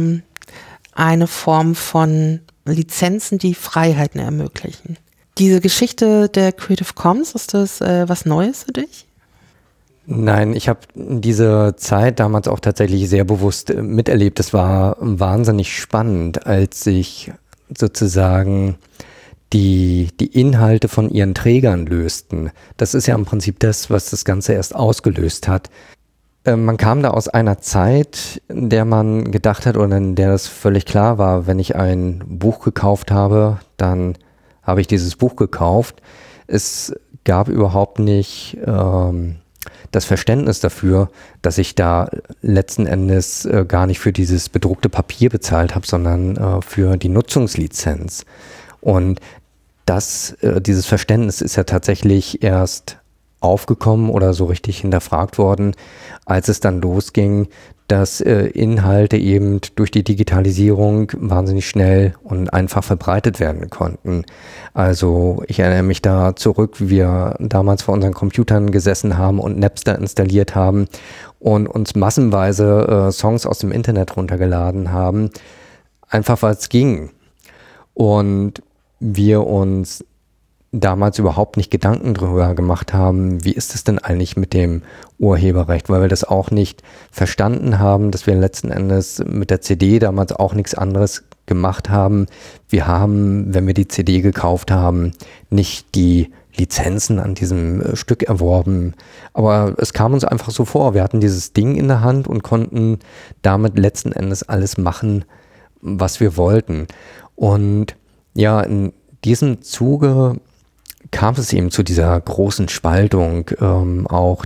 eine Form von Lizenzen, die Freiheiten ermöglichen. Diese Geschichte der Creative Commons, ist das was Neues für dich? Nein, ich habe diese Zeit damals auch tatsächlich sehr bewusst miterlebt. Es war wahnsinnig spannend, als sich sozusagen die Inhalte von ihren Trägern lösten. Das ist ja im Prinzip das, was das Ganze erst ausgelöst hat. Man kam da aus einer Zeit, in der man gedacht hat oder in der das völlig klar war, wenn ich ein Buch gekauft habe, dann habe ich dieses Buch gekauft. Es gab überhaupt nicht das Verständnis dafür, dass ich da letzten Endes gar nicht für dieses bedruckte Papier bezahlt habe, sondern für die Nutzungslizenz. Und dieses Verständnis ist ja tatsächlich erst aufgekommen oder so richtig hinterfragt worden, als es dann losging, dass Inhalte eben durch die Digitalisierung wahnsinnig schnell und einfach verbreitet werden konnten. Also ich erinnere mich da zurück, wie wir damals vor unseren Computern gesessen haben und Napster installiert haben und uns massenweise Songs aus dem Internet runtergeladen haben, einfach weil es ging. Und wir uns damals überhaupt nicht Gedanken darüber gemacht haben, wie ist es denn eigentlich mit dem Urheberrecht, weil wir das auch nicht verstanden haben, dass wir letzten Endes mit der CD damals auch nichts anderes gemacht haben. Wir haben, wenn wir die CD gekauft haben, nicht die Lizenzen an diesem Stück erworben, aber es kam uns einfach so vor, wir hatten dieses Ding in der Hand und konnten damit letzten Endes alles machen, was wir wollten. Und ja, in diesem Zuge kam es eben zu dieser großen Spaltung, auch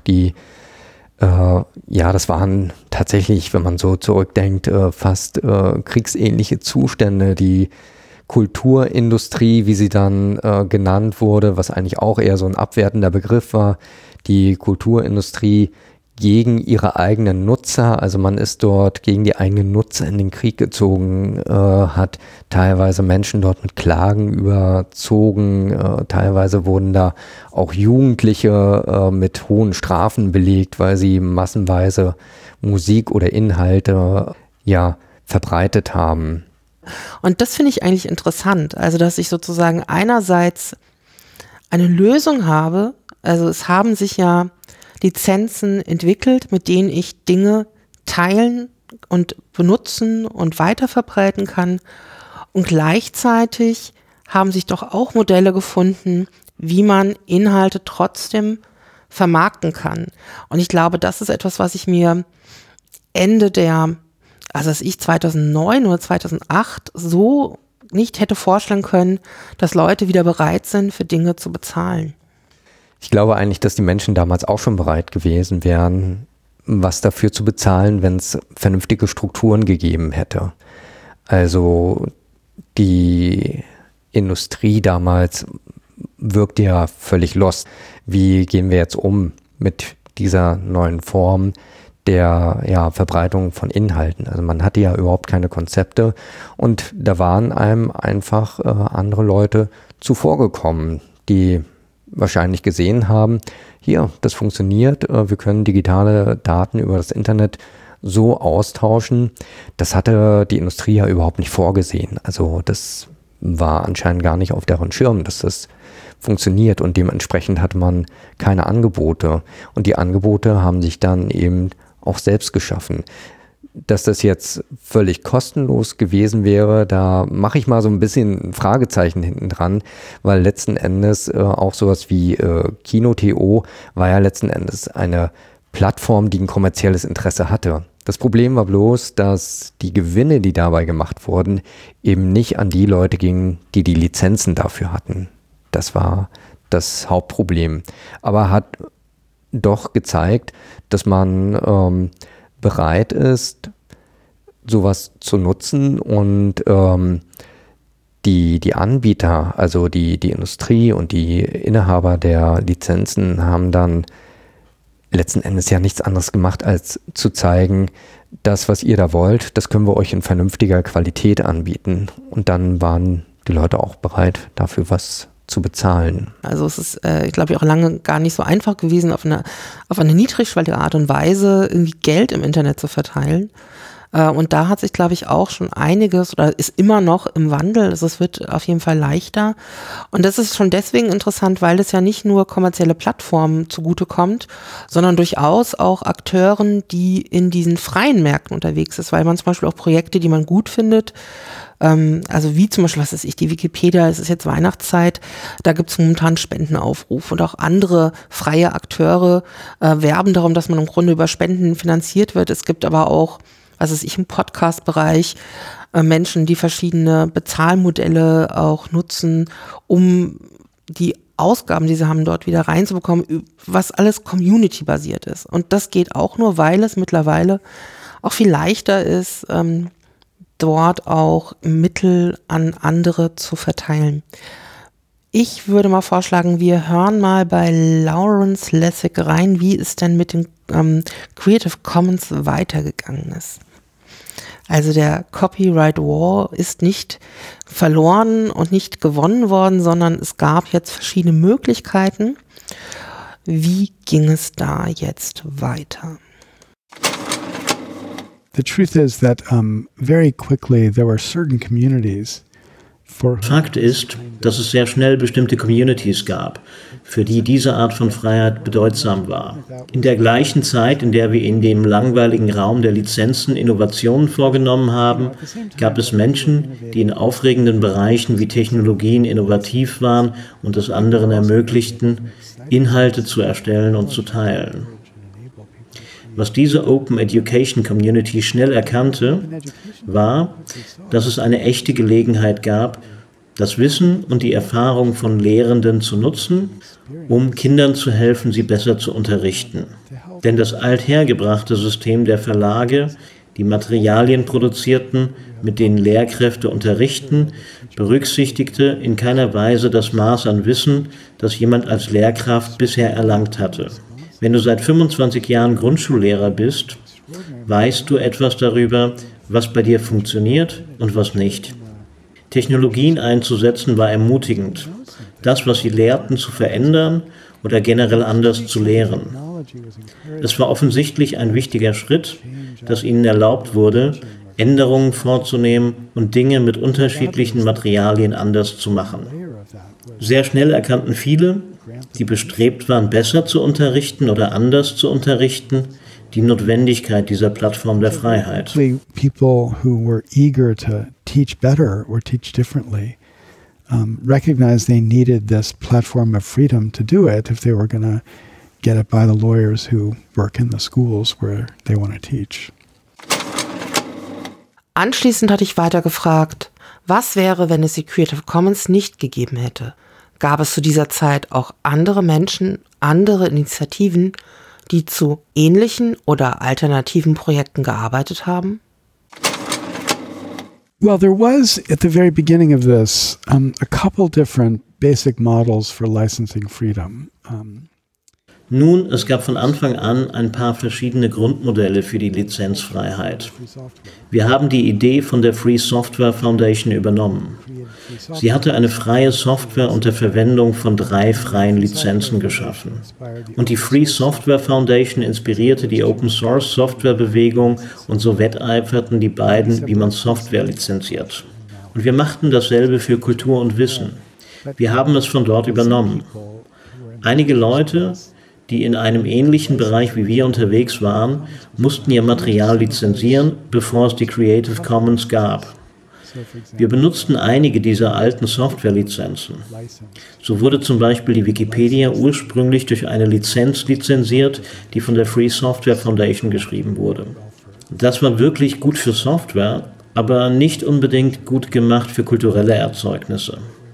das waren tatsächlich, wenn man so zurückdenkt, fast kriegsähnliche Zustände. Die Kulturindustrie, wie sie dann genannt wurde, was eigentlich auch eher so ein abwertender Begriff war, die Kulturindustrie gegen ihre eigenen Nutzer, also man ist dort gegen die eigenen Nutzer in den Krieg gezogen, hat teilweise Menschen dort mit Klagen überzogen, teilweise wurden da auch Jugendliche mit hohen Strafen belegt, weil sie massenweise Musik oder Inhalte verbreitet haben. Und das finde ich eigentlich interessant, also dass ich sozusagen einerseits eine Lösung habe, also es haben sich ja Lizenzen entwickelt, mit denen ich Dinge teilen und benutzen und weiterverbreiten kann. Und gleichzeitig haben sich doch auch Modelle gefunden, wie man Inhalte trotzdem vermarkten kann. Und ich glaube, das ist etwas, was ich mir Ende 2009 oder 2008 so nicht hätte vorstellen können, dass Leute wieder bereit sind, für Dinge zu bezahlen. Ich glaube eigentlich, dass die Menschen damals auch schon bereit gewesen wären, was dafür zu bezahlen, wenn es vernünftige Strukturen gegeben hätte. Also die Industrie damals wirkte ja völlig lost. Wie gehen wir jetzt um mit dieser neuen Form der Verbreitung von Inhalten? Also man hatte ja überhaupt keine Konzepte und da waren einem einfach andere Leute zuvorgekommen, die wahrscheinlich gesehen haben, hier, das funktioniert, wir können digitale Daten über das Internet so austauschen. Das hatte die Industrie ja überhaupt nicht vorgesehen. Also das war anscheinend gar nicht auf deren Schirm, dass das funktioniert, und dementsprechend hatte man keine Angebote. Und die Angebote haben sich dann eben auch selbst geschaffen. Dass das jetzt völlig kostenlos gewesen wäre, da mache ich mal so ein bisschen ein Fragezeichen hinten dran, weil letzten Endes auch sowas wie Kino.to war ja letzten Endes eine Plattform, die ein kommerzielles Interesse hatte. Das Problem war bloß, dass die Gewinne, die dabei gemacht wurden, eben nicht an die Leute gingen, die die Lizenzen dafür hatten. Das war das Hauptproblem. Aber hat doch gezeigt, dass man bereit ist, sowas zu nutzen, und die Anbieter, also die Industrie und die Inhaber der Lizenzen haben dann letzten Endes ja nichts anderes gemacht, als zu zeigen, das, was ihr da wollt, das können wir euch in vernünftiger Qualität anbieten. Und dann waren die Leute auch bereit, dafür was zu bezahlen. Also es ist, ich glaube, auch lange gar nicht so einfach gewesen, auf eine niedrigschwellige Art und Weise irgendwie Geld im Internet zu verteilen. Und da hat sich, glaube ich, auch schon einiges oder ist immer noch im Wandel. Also es wird auf jeden Fall leichter. Und das ist schon deswegen interessant, weil es ja nicht nur kommerzielle Plattformen zugutekommt, sondern durchaus auch Akteuren, die in diesen freien Märkten unterwegs ist, weil man zum Beispiel auch Projekte, die man gut findet, also wie zum Beispiel, was weiß ich, die Wikipedia, es ist jetzt Weihnachtszeit, da gibt es momentan Spendenaufruf, und auch andere freie Akteure werben darum, dass man im Grunde über Spenden finanziert wird. Es gibt aber auch, was weiß ich, im Podcast-Bereich Menschen, die verschiedene Bezahlmodelle auch nutzen, um die Ausgaben, die sie haben, dort wieder reinzubekommen, was alles community-basiert ist. Und das geht auch nur, weil es mittlerweile auch viel leichter ist, dort auch Mittel an andere zu verteilen. Ich würde mal vorschlagen, wir hören mal bei Lawrence Lessig rein, wie es denn mit dem Creative Commons weitergegangen ist. Also der Copyright War ist nicht verloren und nicht gewonnen worden, sondern es gab jetzt verschiedene Möglichkeiten. Wie ging es da jetzt weiter? The truth is that very quickly there were certain communities. Fakt ist, dass es sehr schnell bestimmte Communities gab, für die diese Art von Freiheit bedeutsam war. In der gleichen Zeit, in der wir in dem langweiligen Raum der Lizenzen Innovationen vorgenommen haben, gab es Menschen, die in aufregenden Bereichen wie Technologien innovativ waren und es anderen ermöglichten, Inhalte zu erstellen und zu teilen. Was diese Open Education Community schnell erkannte, war, dass es eine echte Gelegenheit gab, das Wissen und die Erfahrung von Lehrenden zu nutzen, um Kindern zu helfen, sie besser zu unterrichten. Denn das althergebrachte System der Verlage, die Materialien produzierten, mit denen Lehrkräfte unterrichten, berücksichtigte in keiner Weise das Maß an Wissen, das jemand als Lehrkraft bisher erlangt hatte. Wenn du seit 25 Jahren Grundschullehrer bist, weißt du etwas darüber, was bei dir funktioniert und was nicht. Technologien einzusetzen war ermutigend, das, was sie lehrten, zu verändern oder generell anders zu lehren. Es war offensichtlich ein wichtiger Schritt, dass ihnen erlaubt wurde, Änderungen vorzunehmen und Dinge mit unterschiedlichen Materialien anders zu machen. Sehr schnell erkannten viele, die bestrebt waren, besser zu unterrichten oder anders zu unterrichten, die Notwendigkeit dieser Plattform der Freiheit. People who were eager to teach better or teach differently recognized they needed this platform of freedom to do it if they were going to get it by the lawyers who work in the schools where they want to teach. Anschließend hatte ich weiter gefragt, was wäre, wenn es die Creative Commons nicht gegeben hätte? Gab es zu dieser Zeit auch andere Menschen, andere Initiativen, die zu ähnlichen oder alternativen Projekten gearbeitet haben? Well, there was at the very beginning of this a couple different basic models for licensing freedom. Nun, es gab von Anfang an ein paar verschiedene Grundmodelle für die Lizenzfreiheit. Wir haben die Idee von der Free Software Foundation übernommen. Sie hatte eine freie Software unter Verwendung von 3 freien Lizenzen geschaffen. Und die Free Software Foundation inspirierte die Open-Source-Software-Bewegung und so wetteiferten die beiden, wie man Software lizenziert. Und wir machten dasselbe für Kultur und Wissen. Wir haben es von dort übernommen. Einige Leute, die in einem ähnlichen Bereich wie wir unterwegs waren, mussten ihr Material lizenzieren, bevor es die Creative Commons gab. Wir benutzten einige dieser alten Softwarelizenzen. So wurde zum Beispiel die Wikipedia ursprünglich durch eine Lizenz lizenziert, die von der Free Software Foundation geschrieben wurde. Das war wirklich gut für Software, aber nicht unbedingt gut gemacht für kulturelle Erzeugnisse.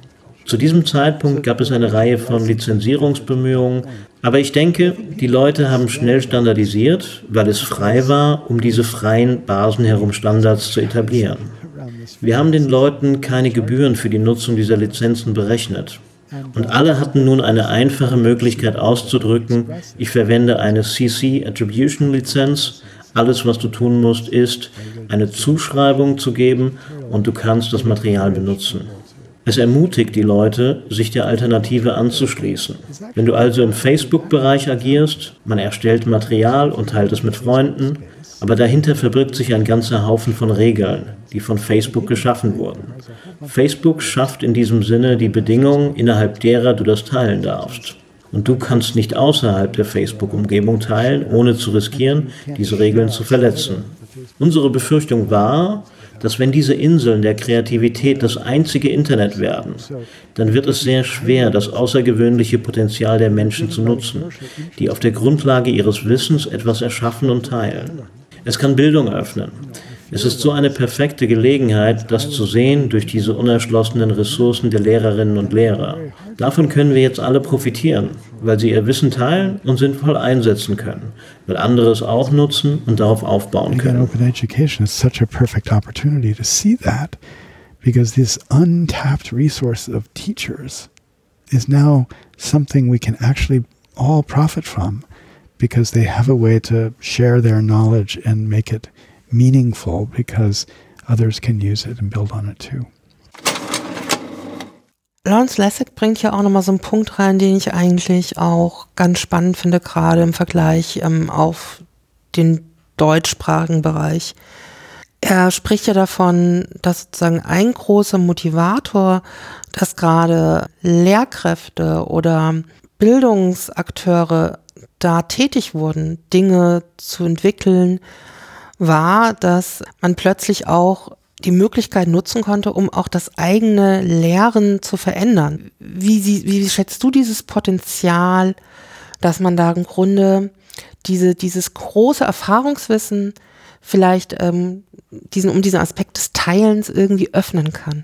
Zu diesem Zeitpunkt gab es eine Reihe von Lizenzierungsbemühungen, aber ich denke, die Leute haben schnell standardisiert, weil es frei war, um diese freien Basen herum Standards zu etablieren. Wir haben den Leuten keine Gebühren für die Nutzung dieser Lizenzen berechnet. Und alle hatten nun eine einfache Möglichkeit auszudrücken, ich verwende eine CC Attribution Lizenz, alles was du tun musst ist, eine Zuschreibung zu geben und du kannst das Material benutzen. Es ermutigt die Leute, sich der Alternative anzuschließen. Wenn du also im Facebook-Bereich agierst, man erstellt Material und teilt es mit Freunden, aber dahinter verbirgt sich ein ganzer Haufen von Regeln, die von Facebook geschaffen wurden. Facebook schafft in diesem Sinne die Bedingungen, innerhalb derer du das teilen darfst. Und du kannst nicht außerhalb der Facebook-Umgebung teilen, ohne zu riskieren, diese Regeln zu verletzen. Unsere Befürchtung war, dass wenn diese Inseln der Kreativität das einzige Internet werden, dann wird es sehr schwer, das außergewöhnliche Potenzial der Menschen zu nutzen, die auf der Grundlage ihres Wissens etwas erschaffen und teilen. Es kann Bildung öffnen. Es ist so eine perfekte Gelegenheit, das zu sehen durch diese unerschlossenen Ressourcen der Lehrerinnen und Lehrer. Davon können wir jetzt alle profitieren, weil sie ihr Wissen teilen und sinnvoll einsetzen können, weil andere es auch nutzen und darauf aufbauen können. Open education is such a perfect opportunity to see that, because this untapped resource of teachers is now something we can actually all profit from, because they have a way to share their knowledge and make it meaningful, because others can use it and build on it too. Lawrence Lessig bringt ja auch nochmal so einen Punkt rein, den ich eigentlich auch ganz spannend finde, gerade im Vergleich auf den deutschsprachigen Bereich. Er spricht ja davon, dass sozusagen ein großer Motivator, dass gerade Lehrkräfte oder Bildungsakteure da tätig wurden, Dinge zu entwickeln, war, dass man plötzlich auch die Möglichkeit nutzen konnte, um auch das eigene Lehren zu verändern. Wie schätzt du dieses Potenzial, dass man da im Grunde dieses große Erfahrungswissen vielleicht diesen Aspekt des Teilens irgendwie öffnen kann?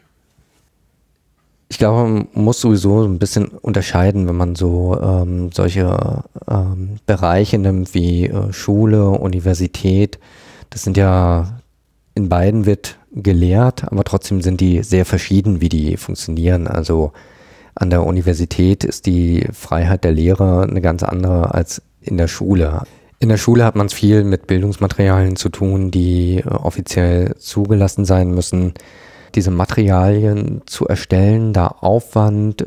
Ich glaube, man muss sowieso ein bisschen unterscheiden, wenn man so solche Bereiche nimmt wie Schule, Universität. Das sind ja, in beiden wird gelehrt, aber trotzdem sind die sehr verschieden, wie die funktionieren. Also an der Universität ist die Freiheit der Lehrer eine ganz andere als in der Schule. In der Schule hat man es viel mit Bildungsmaterialien zu tun, die offiziell zugelassen sein müssen. Diese Materialien zu erstellen, da Aufwand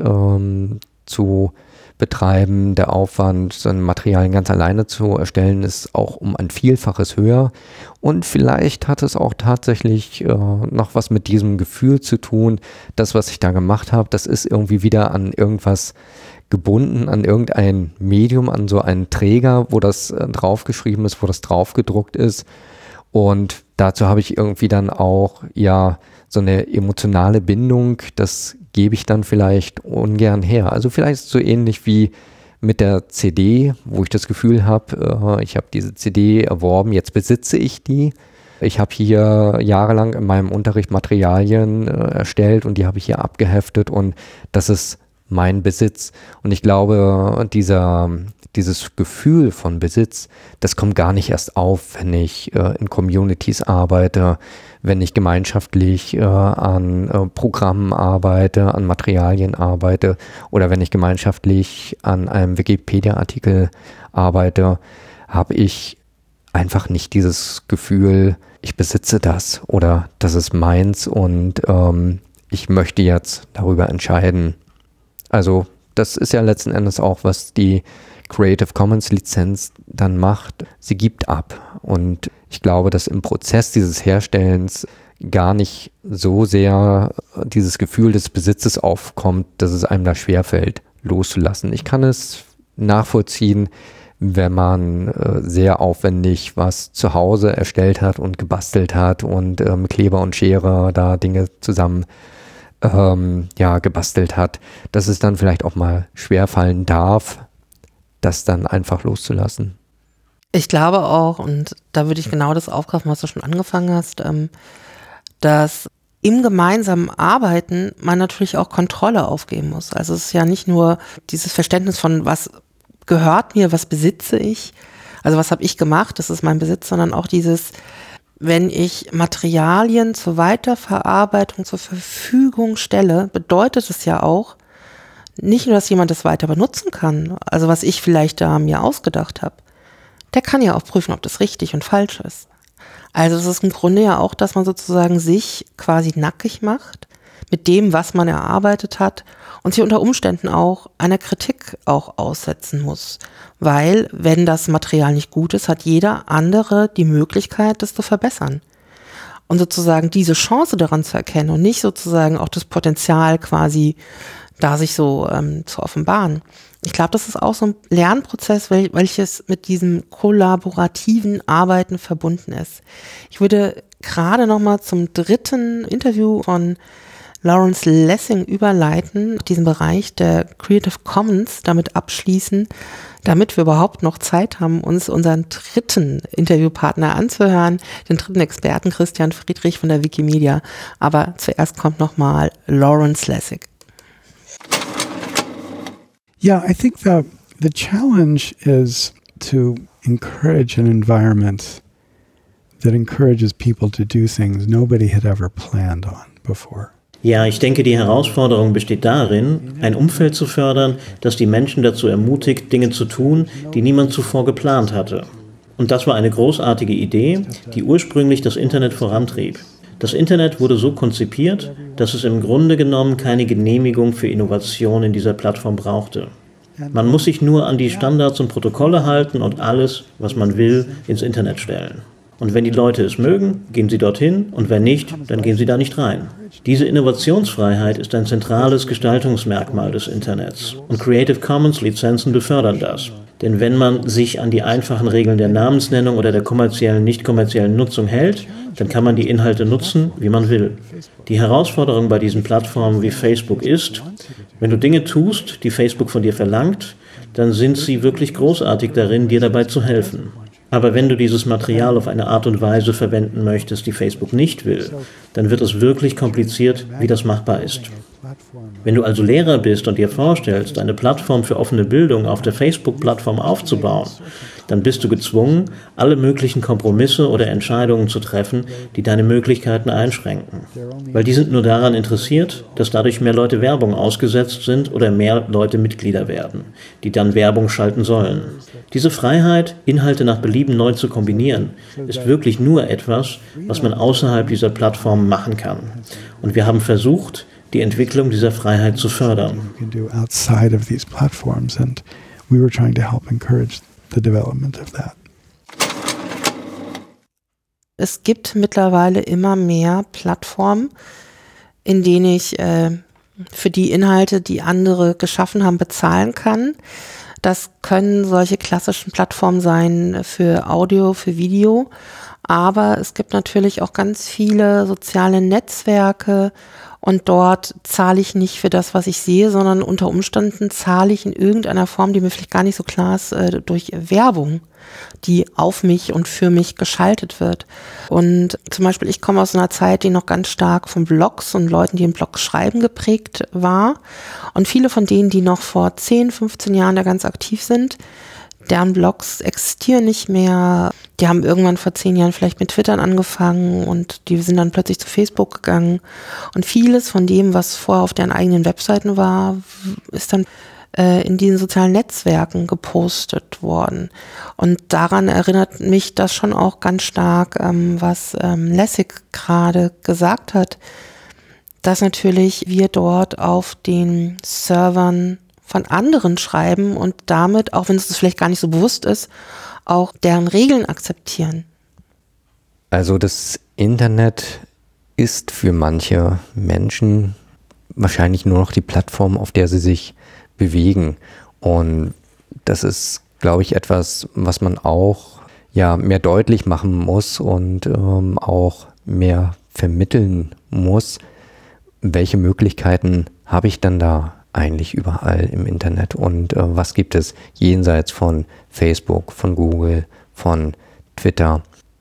zu betreiben, der Aufwand, so ein Materialien ganz alleine zu erstellen, ist auch um ein Vielfaches höher. Und vielleicht hat es auch tatsächlich noch was mit diesem Gefühl zu tun, das, was ich da gemacht habe, das ist irgendwie wieder an irgendwas gebunden, an irgendein Medium, an so einen Träger, wo das draufgeschrieben ist, wo das draufgedruckt ist. Und dazu habe ich irgendwie dann auch, ja, so eine emotionale Bindung, das gebe ich dann vielleicht ungern her. Also vielleicht so ähnlich wie mit der CD, wo ich das Gefühl habe, ich habe diese CD erworben, jetzt besitze ich die. Ich habe hier jahrelang in meinem Unterricht Materialien erstellt und die habe ich hier abgeheftet und das ist mein Besitz. Und ich glaube, dieser dieses Gefühl von Besitz, das kommt gar nicht erst auf, wenn ich in Communities arbeite, wenn ich gemeinschaftlich an Programmen arbeite, an Materialien arbeite oder wenn ich gemeinschaftlich an einem Wikipedia-Artikel arbeite, habe ich einfach nicht dieses Gefühl, ich besitze das oder das ist meins und ich möchte jetzt darüber entscheiden. Also das ist ja letzten Endes auch, was die Creative Commons Lizenz dann macht. Sie gibt ab. Und ich glaube, dass im Prozess dieses Herstellens gar nicht so sehr dieses Gefühl des Besitzes aufkommt, dass es einem da schwerfällt, loszulassen. Ich kann es nachvollziehen, wenn man sehr aufwendig was zu Hause erstellt hat und gebastelt hat und mit Kleber und Schere da Dinge zusammen gebastelt hat, dass es dann vielleicht auch mal schwerfallen darf, das dann einfach loszulassen. Ich glaube auch, und da würde ich genau das aufgreifen, was du schon angefangen hast, dass im gemeinsamen Arbeiten man natürlich auch Kontrolle aufgeben muss. Also es ist ja nicht nur dieses Verständnis von, was gehört mir, was besitze ich, also was habe ich gemacht, das ist mein Besitz, sondern auch dieses, wenn ich Materialien zur Weiterverarbeitung zur Verfügung stelle, bedeutet es ja auch, nicht nur, dass jemand das weiter benutzen kann, also was ich vielleicht da mir ausgedacht habe, der kann ja auch prüfen, ob das richtig und falsch ist. Also es ist im Grunde ja auch, dass man sozusagen sich quasi nackig macht mit dem, was man erarbeitet hat und sich unter Umständen auch einer Kritik auch aussetzen muss. Weil, wenn das Material nicht gut ist, hat jeder andere die Möglichkeit, das zu verbessern. Und sozusagen diese Chance daran zu erkennen und nicht sozusagen auch das Potenzial quasi da sich so zu offenbaren. Ich glaube, das ist auch so ein Lernprozess, welches mit diesem kollaborativen Arbeiten verbunden ist. Ich würde gerade nochmal zum 3. Interview von Lawrence Lessig überleiten, diesen Bereich der Creative Commons damit abschließen, damit wir überhaupt noch Zeit haben, uns unseren 3. Interviewpartner anzuhören, den 3. Experten Christian Friedrich von der Wikimedia. Aber zuerst kommt nochmal Lawrence Lessig. Yeah, I think the challenge is to encourage an environment that encourages people to do things nobody had ever planned on before. Ja, ich denke, die Herausforderung besteht darin, ein Umfeld zu fördern, das die Menschen dazu ermutigt, Dinge zu tun, die niemand zuvor geplant hatte. Und das war eine großartige Idee, die ursprünglich das Internet vorantrieb. Das Internet wurde so konzipiert, dass es im Grunde genommen keine Genehmigung für Innovation in dieser Plattform brauchte. Man muss sich nur an die Standards und Protokolle halten und alles, was man will, ins Internet stellen. Und wenn die Leute es mögen, gehen sie dorthin und wenn nicht, dann gehen sie da nicht rein. Diese Innovationsfreiheit ist ein zentrales Gestaltungsmerkmal des Internets und Creative Commons Lizenzen befördern das. Denn wenn man sich an die einfachen Regeln der Namensnennung oder der kommerziellen, nicht kommerziellen Nutzung hält, dann kann man die Inhalte nutzen, wie man will. Die Herausforderung bei diesen Plattformen wie Facebook ist, wenn du Dinge tust, die Facebook von dir verlangt, dann sind sie wirklich großartig darin, dir dabei zu helfen. Aber wenn du dieses Material auf eine Art und Weise verwenden möchtest, die Facebook nicht will, dann wird es wirklich kompliziert, wie das machbar ist. Wenn du also Lehrer bist und dir vorstellst, eine Plattform für offene Bildung auf der Facebook-Plattform aufzubauen, dann bist du gezwungen, alle möglichen Kompromisse oder Entscheidungen zu treffen, die deine Möglichkeiten einschränken. Weil die sind nur daran interessiert, dass dadurch mehr Leute Werbung ausgesetzt sind oder mehr Leute Mitglieder werden, die dann Werbung schalten sollen. Diese Freiheit, Inhalte nach Belieben neu zu kombinieren, ist wirklich nur etwas, was man außerhalb dieser Plattform machen kann. Und wir haben versucht, die Entwicklung dieser Freiheit zu fördern. Es gibt mittlerweile immer mehr Plattformen, in denen ich für die Inhalte, die andere geschaffen haben, bezahlen kann. Das können solche klassischen Plattformen sein für Audio, für Video, aber es gibt natürlich auch ganz viele soziale Netzwerke und dort zahle ich nicht für das, was ich sehe, sondern unter Umständen zahle ich in irgendeiner Form, die mir vielleicht gar nicht so klar ist, durch Werbung, die auf mich und für mich geschaltet wird. Und zum Beispiel, ich komme aus einer Zeit, die noch ganz stark von Blogs und Leuten, die im Blog schreiben, geprägt war. Und viele von denen, die noch vor 10, 15 Jahren da ganz aktiv sind, deren Blogs existieren nicht mehr. Die haben irgendwann vor 10 Jahren vielleicht mit Twittern angefangen und die sind dann plötzlich zu Facebook gegangen. Und vieles von dem, was vorher auf deren eigenen Webseiten war, ist dann in diesen sozialen Netzwerken gepostet worden. Und daran erinnert mich das schon auch ganz stark, was Lessig gerade gesagt hat, dass natürlich wir dort auf den Servern von anderen schreiben und damit, auch wenn es das vielleicht gar nicht so bewusst ist, auch deren Regeln akzeptieren. Also das Internet ist für manche Menschen wahrscheinlich nur noch die Plattform, auf der sie sich bewegen. Und das ist, glaube ich, etwas, was man auch mehr deutlich machen muss und auch mehr vermitteln muss. Welche Möglichkeiten habe ich denn da eigentlich überall im Internet und was gibt es jenseits von Facebook, von Google, von Twitter?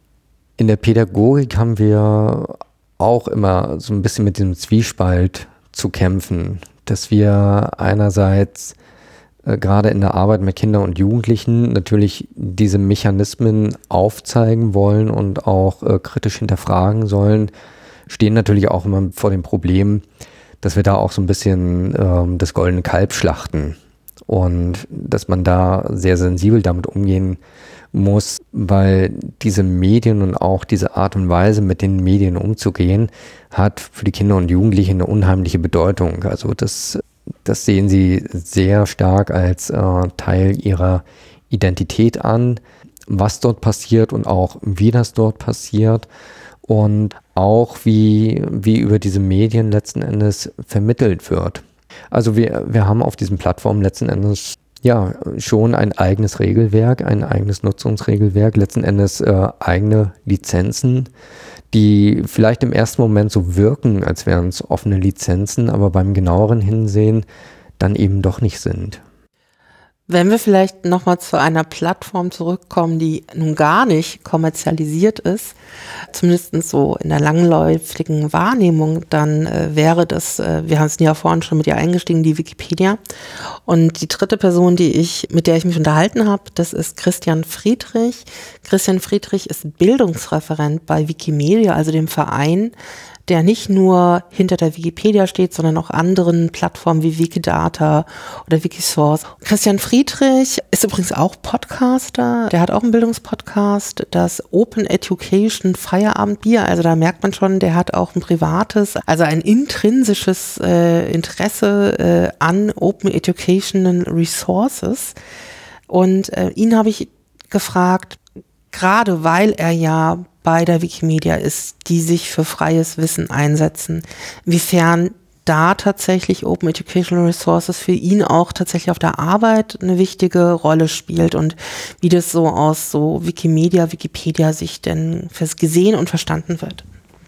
In der Pädagogik haben wir auch immer so ein bisschen mit dem Zwiespalt zu kämpfen, dass wir einerseits gerade in der Arbeit mit Kindern und Jugendlichen natürlich diese Mechanismen aufzeigen wollen und auch kritisch hinterfragen sollen, stehen natürlich auch immer vor dem Problem, dass wir da auch so ein bisschen das goldene Kalb schlachten und dass man da sehr sensibel damit umgehen muss, weil diese Medien und auch diese Art und Weise, mit den Medien umzugehen, hat für die Kinder und Jugendlichen eine unheimliche Bedeutung. Also das sehen sie sehr stark als Teil ihrer Identität an, was dort passiert und auch wie das dort passiert und auch wie über diese Medien letzten Endes vermittelt wird. Also wir haben auf diesen Plattformen letzten Endes schon ein eigenes Regelwerk, ein eigenes Nutzungsregelwerk, letzten Endes eigene Lizenzen, die vielleicht im ersten Moment so wirken, als wären es offene Lizenzen, aber beim genaueren Hinsehen dann eben doch nicht sind. Wenn wir vielleicht nochmal zu einer Plattform zurückkommen, die nun gar nicht kommerzialisiert ist, zumindest so in der langläufigen Wahrnehmung, dann wäre das, wir haben es ja vorhin schon mit ihr eingestiegen, die Wikipedia. Und die dritte Person, mit der ich mich unterhalten habe, das ist Christian Friedrich. Christian Friedrich ist Bildungsreferent bei Wikimedia, also dem Verein, der nicht nur hinter der Wikipedia steht, sondern auch anderen Plattformen wie Wikidata oder Wikisource. Christian Friedrich ist übrigens auch Podcaster. Der hat auch einen Bildungspodcast, das Open Education Feierabendbier. Also da merkt man schon, der hat auch ein privates, also ein intrinsisches Interesse an Open Educational Resources. Und ihn habe ich gefragt, gerade weil er ja bei der Wikimedia ist, die sich für freies Wissen einsetzen, inwiefern da tatsächlich Open Educational Resources für ihn auch tatsächlich auf der Arbeit eine wichtige Rolle spielt und wie das so aus so Wikipedia-Sicht denn gesehen und verstanden wird.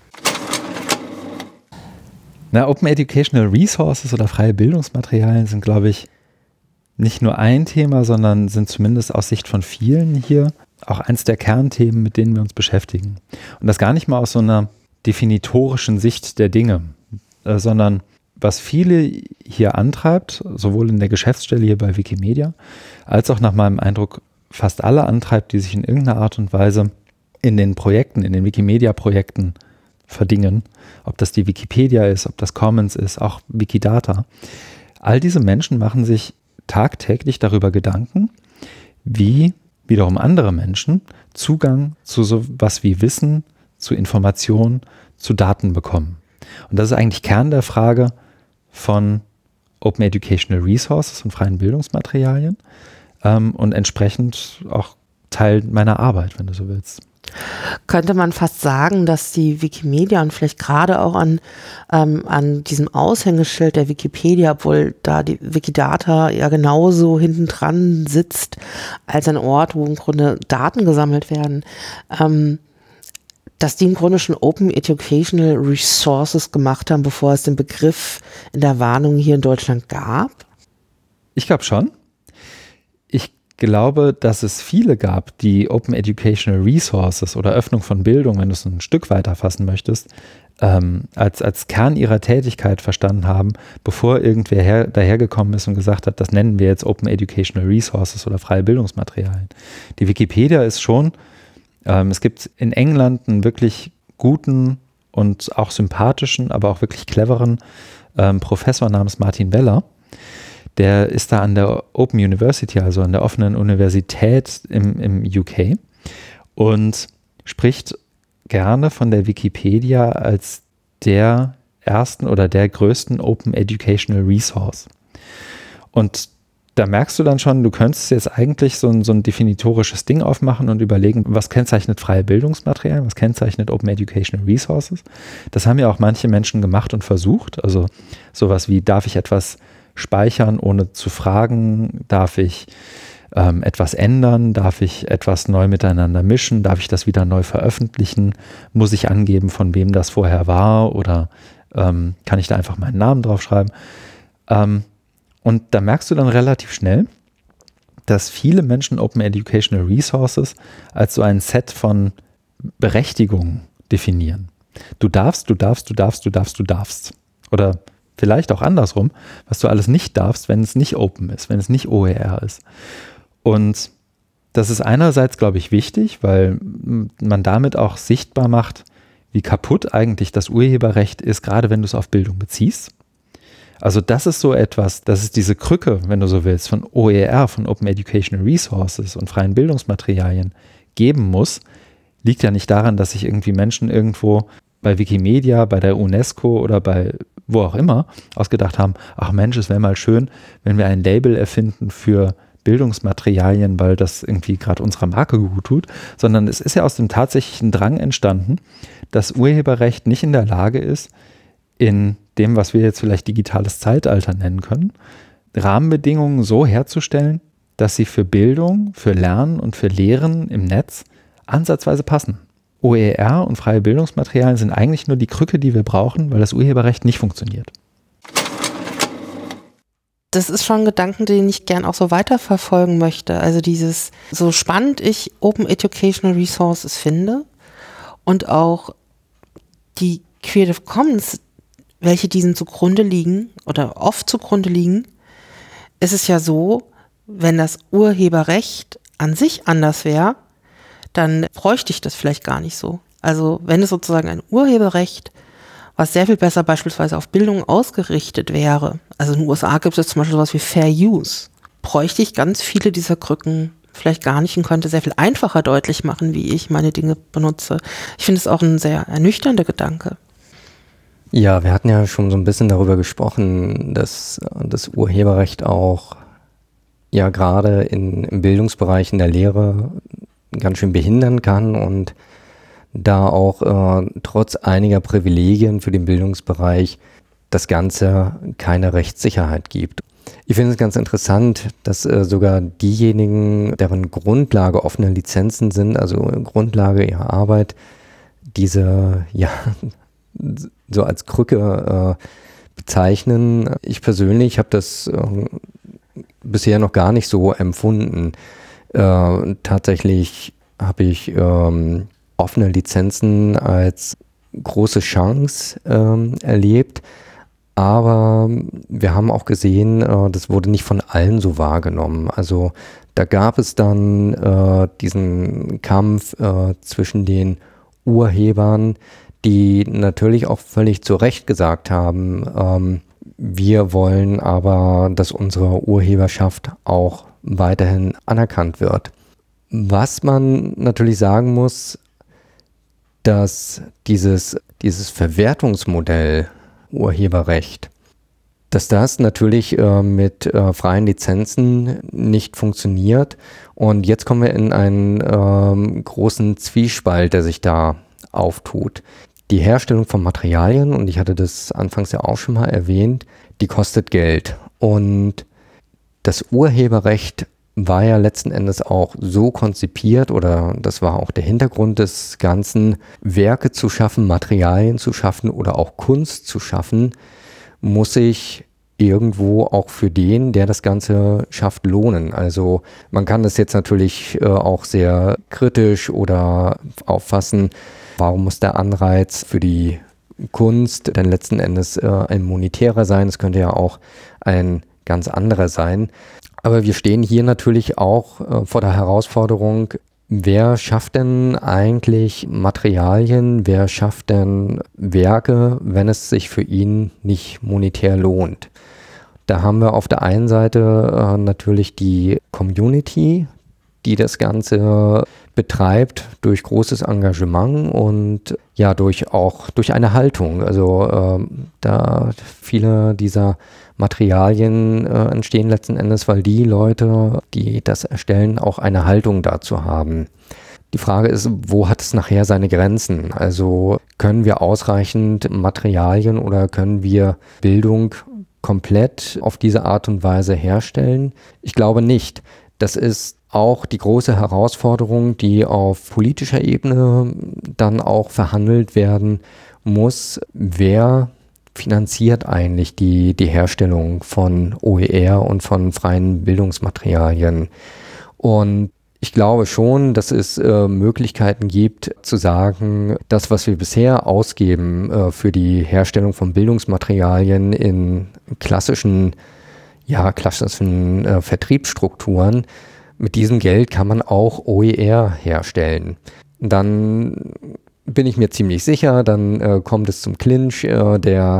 Open Educational Resources oder freie Bildungsmaterialien sind, glaube ich, nicht nur ein Thema, sondern sind zumindest aus Sicht von vielen hier auch eins der Kernthemen, mit denen wir uns beschäftigen. Und das gar nicht mal aus so einer definitorischen Sicht der Dinge, sondern was viele hier antreibt, sowohl in der Geschäftsstelle hier bei Wikimedia, als auch nach meinem Eindruck fast alle antreibt, die sich in irgendeiner Art und Weise in den Projekten, in den Wikimedia-Projekten verdingen, ob das die Wikipedia ist, ob das Commons ist, auch Wikidata. All diese Menschen machen sich tagtäglich darüber Gedanken, wie wiederum andere Menschen Zugang zu sowas wie Wissen, zu Informationen, zu Daten bekommen. Und das ist eigentlich Kern der Frage von Open Educational Resources und freien Bildungsmaterialien und entsprechend auch Teil meiner Arbeit, wenn du so willst. Könnte man fast sagen, dass die Wikimedia und vielleicht gerade auch an diesem Aushängeschild der Wikipedia, obwohl da die Wikidata ja genauso hinten dran sitzt, als ein Ort, wo im Grunde Daten gesammelt werden, dass die im Grunde schon Open Educational Resources gemacht haben, bevor es den Begriff in der Warnung hier in Deutschland gab? Ich glaube schon. Ich glaube, dass es viele gab, die Open Educational Resources oder Öffnung von Bildung, wenn du es ein Stück weiter fassen möchtest, als Kern ihrer Tätigkeit verstanden haben, bevor irgendwer dahergekommen ist und gesagt hat, das nennen wir jetzt Open Educational Resources oder freie Bildungsmaterialien. Die Wikipedia ist schon, es gibt in England einen wirklich guten und auch sympathischen, aber auch wirklich cleveren Professor namens Martin Weller. Der ist da an der Open University, also an der offenen Universität im UK und spricht gerne von der Wikipedia als der ersten oder der größten Open Educational Resource. Und da merkst du dann schon, du könntest jetzt eigentlich so ein definitorisches Ding aufmachen und überlegen, was kennzeichnet freie Bildungsmaterialien, was kennzeichnet Open Educational Resources. Das haben ja auch manche Menschen gemacht und versucht. Also sowas wie, darf ich etwas speichern, ohne zu fragen? Darf ich etwas ändern? Darf ich etwas neu miteinander mischen? Darf ich das wieder neu veröffentlichen? Muss ich angeben, von wem das vorher war? Oder kann ich da einfach meinen Namen draufschreiben? Und da merkst du dann relativ schnell, dass viele Menschen Open Educational Resources als so ein Set von Berechtigungen definieren. Du darfst. Oder vielleicht auch andersrum, was du alles nicht darfst, wenn es nicht Open ist, wenn es nicht OER ist. Und das ist einerseits, glaube ich, wichtig, weil man damit auch sichtbar macht, wie kaputt eigentlich das Urheberrecht ist, gerade wenn du es auf Bildung beziehst. Also das ist so etwas, das ist diese Krücke, wenn du so willst, von OER, von Open Educational Resources und freien Bildungsmaterialien geben muss, liegt ja nicht daran, dass sich irgendwie Menschen irgendwo bei Wikimedia, bei der UNESCO oder bei wo auch immer ausgedacht haben, ach Mensch, es wäre mal schön, wenn wir ein Label erfinden für Bildungsmaterialien, weil das irgendwie gerade unserer Marke gut tut, sondern es ist ja aus dem tatsächlichen Drang entstanden, dass Urheberrecht nicht in der Lage ist, in dem, was wir jetzt vielleicht digitales Zeitalter nennen können, Rahmenbedingungen so herzustellen, dass sie für Bildung, für Lernen und für Lehren im Netz ansatzweise passen. OER und freie Bildungsmaterialien sind eigentlich nur die Krücke, die wir brauchen, weil das Urheberrecht nicht funktioniert. Das ist schon ein Gedanke, den ich gern auch so weiterverfolgen möchte. Also dieses, so spannend ich Open Educational Resources finde und auch die Creative Commons, welche diesen zugrunde liegen oder oft zugrunde liegen, ist es ja so, wenn das Urheberrecht an sich anders wäre, dann bräuchte ich das vielleicht gar nicht so. Also wenn es sozusagen ein Urheberrecht, was sehr viel besser beispielsweise auf Bildung ausgerichtet wäre, also in den USA gibt es zum Beispiel sowas wie Fair Use, bräuchte ich ganz viele dieser Krücken vielleicht gar nicht und könnte sehr viel einfacher deutlich machen, wie ich meine Dinge benutze. Ich finde es auch ein sehr ernüchternder Gedanke. Ja, wir hatten ja schon so ein bisschen darüber gesprochen, dass das Urheberrecht auch ja gerade im Bildungsbereich in der Lehre ganz schön behindern kann und da auch trotz einiger Privilegien für den Bildungsbereich das Ganze keine Rechtssicherheit gibt. Ich finde es ganz interessant, dass sogar diejenigen, deren Grundlage offene Lizenzen sind, also Grundlage ihrer Arbeit, diese ja so als Krücke bezeichnen. Ich persönlich habe das bisher noch gar nicht so empfunden. Tatsächlich habe ich offene Lizenzen als große Chance erlebt, aber wir haben auch gesehen, das wurde nicht von allen so wahrgenommen. Also da gab es dann diesen Kampf zwischen den Urhebern, die natürlich auch völlig zu Recht gesagt haben, wir wollen aber, dass unsere Urheberschaft auch weiterhin anerkannt wird. Was man natürlich sagen muss, dass dieses Verwertungsmodell Urheberrecht, dass das natürlich mit freien Lizenzen nicht funktioniert. Und jetzt kommen wir in einen großen Zwiespalt, der sich da auftut. Die Herstellung von Materialien, und ich hatte das anfangs ja auch schon mal erwähnt, die kostet Geld. Und das Urheberrecht war ja letzten Endes auch so konzipiert, oder das war auch der Hintergrund des Ganzen, Werke zu schaffen, Materialien zu schaffen oder auch Kunst zu schaffen, muss ich irgendwo auch für den, der das Ganze schafft, lohnen. Also man kann das jetzt natürlich auch sehr kritisch oder auffassen, warum muss der Anreiz für die Kunst denn letzten Endes ein monetärer sein? Es könnte ja auch ein ganz anderer sein. Aber wir stehen hier natürlich auch vor der Herausforderung, wer schafft denn eigentlich Materialien, wer schafft denn Werke, wenn es sich für ihn nicht monetär lohnt? Da haben wir auf der einen Seite natürlich die Community, die das Ganze betreibt durch großes Engagement und ja durch eine Haltung. Also da viele dieser Materialien entstehen letzten Endes, weil die Leute, die das erstellen, auch eine Haltung dazu haben. Die Frage ist, wo hat es nachher seine Grenzen? Also können wir ausreichend Materialien oder können wir Bildung komplett auf diese Art und Weise herstellen? Ich glaube nicht. Das ist auch die große Herausforderung, die auf politischer Ebene dann auch verhandelt werden muss. Wer finanziert eigentlich die Herstellung von OER und von freien Bildungsmaterialien? Und ich glaube schon, dass es Möglichkeiten gibt zu sagen, das, was wir bisher ausgeben für die Herstellung von Bildungsmaterialien in klassischen Vertriebsstrukturen, mit diesem Geld kann man auch OER herstellen. Dann bin ich mir ziemlich sicher, dann kommt es zum Clinch, der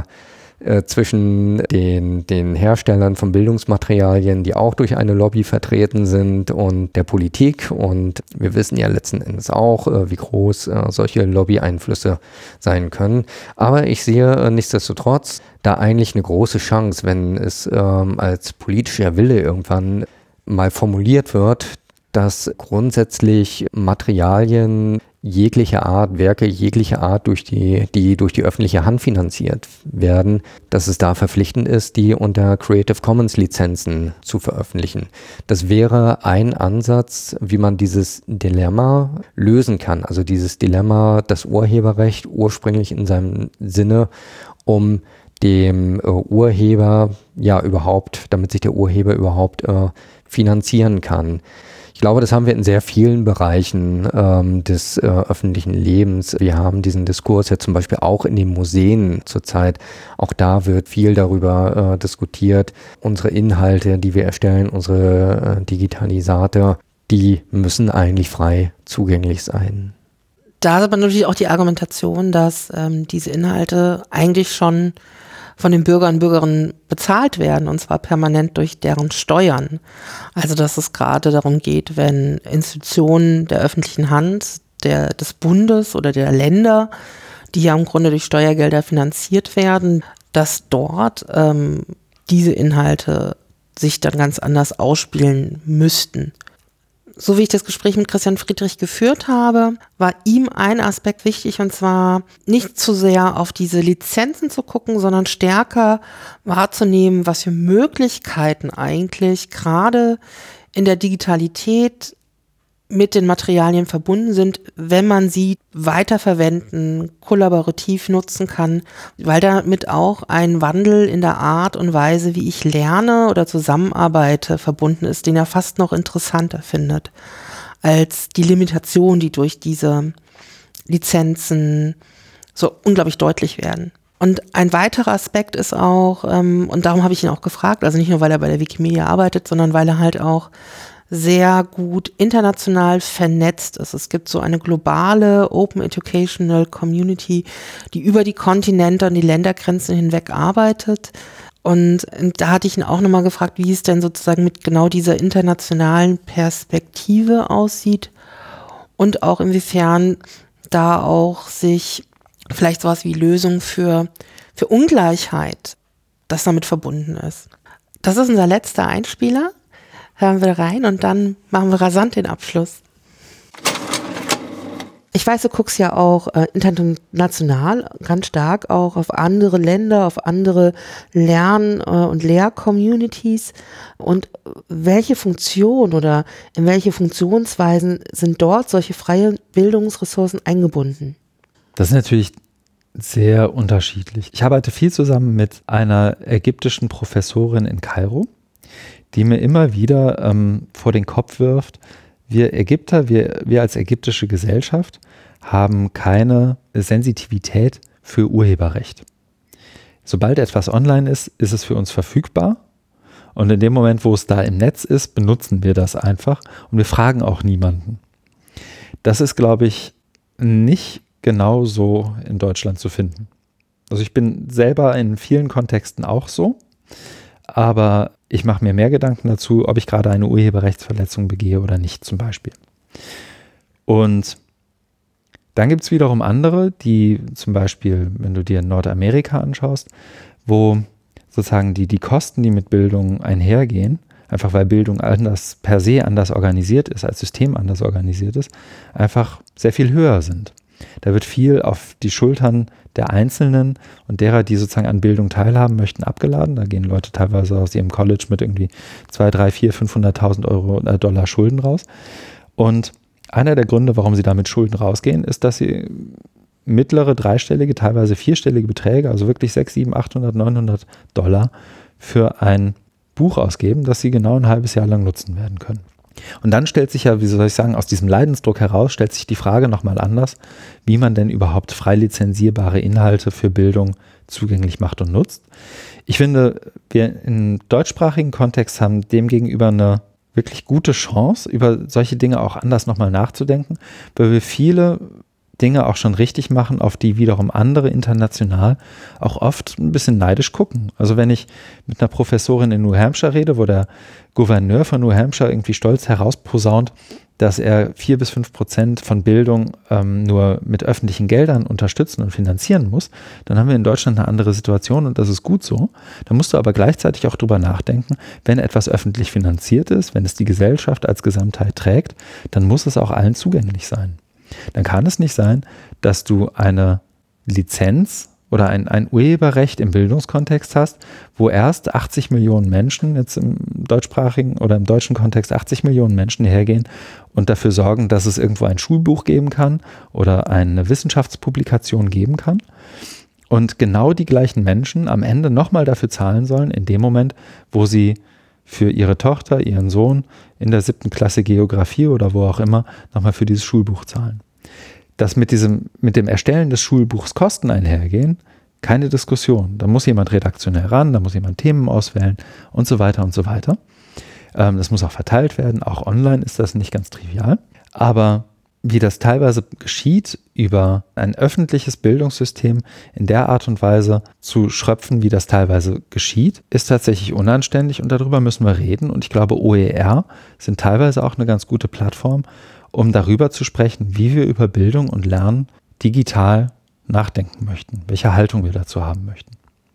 zwischen den Herstellern von Bildungsmaterialien, die auch durch eine Lobby vertreten sind, und der Politik. Und wir wissen ja letzten Endes auch, wie groß solche Lobby-Einflüsse sein können. Aber ich sehe nichtsdestotrotz da eigentlich eine große Chance, wenn es als politischer Wille irgendwann mal formuliert wird, dass grundsätzlich Materialien jeglicher Art, Werke jeglicher Art die durch die öffentliche Hand finanziert werden, dass es da verpflichtend ist, die unter Creative Commons Lizenzen zu veröffentlichen. Das wäre ein Ansatz, wie man dieses Dilemma lösen kann. Also dieses Dilemma, das Urheberrecht ursprünglich in seinem Sinne, um dem Urheber damit sich der Urheber überhaupt finanzieren kann. Ich glaube, das haben wir in sehr vielen Bereichen des öffentlichen Lebens. Wir haben diesen Diskurs ja zum Beispiel auch in den Museen zurzeit. Auch da wird viel darüber diskutiert. Unsere Inhalte, die wir erstellen, unsere Digitalisate, die müssen eigentlich frei zugänglich sein. Da ist aber natürlich auch die Argumentation, dass diese Inhalte eigentlich schon von den Bürgern und Bürgerinnen bezahlt werden, und zwar permanent durch deren Steuern. Also dass es gerade darum geht, wenn Institutionen der öffentlichen Hand, des Bundes oder der Länder, die ja im Grunde durch Steuergelder finanziert werden, dass dort diese Inhalte sich dann ganz anders ausspielen müssten. So wie ich das Gespräch mit Christian Friedrich geführt habe, war ihm ein Aspekt wichtig, und zwar nicht zu sehr auf diese Lizenzen zu gucken, sondern stärker wahrzunehmen, was für Möglichkeiten eigentlich gerade in der Digitalität mit den Materialien verbunden sind, wenn man sie weiterverwenden, kollaborativ nutzen kann, weil damit auch ein Wandel in der Art und Weise, wie ich lerne oder zusammenarbeite, verbunden ist, den er fast noch interessanter findet, als die Limitation, die durch diese Lizenzen so unglaublich deutlich werden. Und ein weiterer Aspekt ist auch, und darum habe ich ihn auch gefragt, also nicht nur, weil er bei der Wikimedia arbeitet, sondern weil er halt auch sehr gut international vernetzt ist. Es gibt so eine globale Open Educational Community, die über die Kontinente und die Ländergrenzen hinweg arbeitet. Und da hatte ich ihn auch nochmal gefragt, wie es denn sozusagen mit genau dieser internationalen Perspektive aussieht und auch inwiefern da auch sich vielleicht sowas wie Lösung für Ungleichheit, das damit verbunden ist. Das ist unser letzter Einspieler. Hören wir rein und dann machen wir rasant den Abschluss. Ich weiß, du guckst ja auch international ganz stark auch auf andere Länder, auf andere Lern- und Lehr-Communities. Und welche Funktion oder in welche Funktionsweisen sind dort solche freie Bildungsressourcen eingebunden? Das ist natürlich sehr unterschiedlich. Ich arbeite viel zusammen mit einer ägyptischen Professorin in Kairo, die mir immer wieder vor den Kopf wirft, wir Ägypter, wir als ägyptische Gesellschaft haben keine Sensitivität für Urheberrecht. Sobald etwas online ist, ist es für uns verfügbar. Und in dem Moment, wo es da im Netz ist, benutzen wir das einfach und wir fragen auch niemanden. Das ist, glaube ich, nicht genau so in Deutschland zu finden. Also ich bin selber in vielen Kontexten auch so, aber ich mache mir mehr Gedanken dazu, ob ich gerade eine Urheberrechtsverletzung begehe oder nicht zum Beispiel. Und dann gibt es wiederum andere, die zum Beispiel, wenn du dir Nordamerika anschaust, wo sozusagen die Kosten, die mit Bildung einhergehen, einfach weil Bildung per se anders organisiert ist, als System anders organisiert ist, einfach sehr viel höher sind. Da wird viel auf die Schultern der Einzelnen und derer, die sozusagen an Bildung teilhaben möchten, abgeladen. Da gehen Leute teilweise aus ihrem College mit irgendwie 2, 3, 4, 500.000 Dollar Schulden raus. Und einer der Gründe, warum sie da mit Schulden rausgehen, ist, dass sie mittlere, dreistellige, teilweise vierstellige Beträge, also wirklich 600, 700, 800, 900 Dollar für ein Buch ausgeben, das sie genau ein halbes Jahr lang nutzen werden können. Und dann stellt sich ja, wie soll ich sagen, aus diesem Leidensdruck heraus, stellt sich die Frage nochmal anders, wie man denn überhaupt frei lizenzierbare Inhalte für Bildung zugänglich macht und nutzt. Ich finde, wir im deutschsprachigen Kontext haben demgegenüber eine wirklich gute Chance, über solche Dinge auch anders nochmal nachzudenken, weil wir viele Dinge auch schon richtig machen, auf die wiederum andere international auch oft ein bisschen neidisch gucken. Also wenn ich mit einer Professorin in New Hampshire rede, wo der Gouverneur von New Hampshire irgendwie stolz herausposaunt, dass er 4-5% von Bildung nur mit öffentlichen Geldern unterstützen und finanzieren muss, dann haben wir in Deutschland eine andere Situation und das ist gut so. Da musst du aber gleichzeitig auch drüber nachdenken, wenn etwas öffentlich finanziert ist, wenn es die Gesellschaft als Gesamtheit trägt, dann muss es auch allen zugänglich sein. Dann kann es nicht sein, dass du eine Lizenz oder ein Urheberrecht im Bildungskontext hast, wo erst 80 Millionen Menschen, jetzt im deutschsprachigen oder im deutschen Kontext 80 Millionen Menschen hergehen und dafür sorgen, dass es irgendwo ein Schulbuch geben kann oder eine Wissenschaftspublikation geben kann. Und genau die gleichen Menschen am Ende nochmal dafür zahlen sollen, in dem Moment, wo sie für ihre Tochter, ihren Sohn in der 7. Klasse Geografie oder wo auch immer nochmal für dieses Schulbuch zahlen. Dass mit dem Erstellen des Schulbuchs Kosten einhergehen, keine Diskussion. Da muss jemand redaktionell ran, da muss jemand Themen auswählen und so weiter und so weiter. Das muss auch verteilt werden, auch online ist das nicht ganz trivial. Aber wie das teilweise geschieht, über ein öffentliches Bildungssystem in der Art und Weise zu schröpfen, wie das teilweise geschieht, ist tatsächlich unanständig und darüber müssen wir reden. Und ich glaube, OER sind teilweise auch eine ganz gute Plattform, um darüber zu sprechen, wie wir über Bildung und Lernen digital nachdenken möchten, welche Haltung wir dazu haben möchten.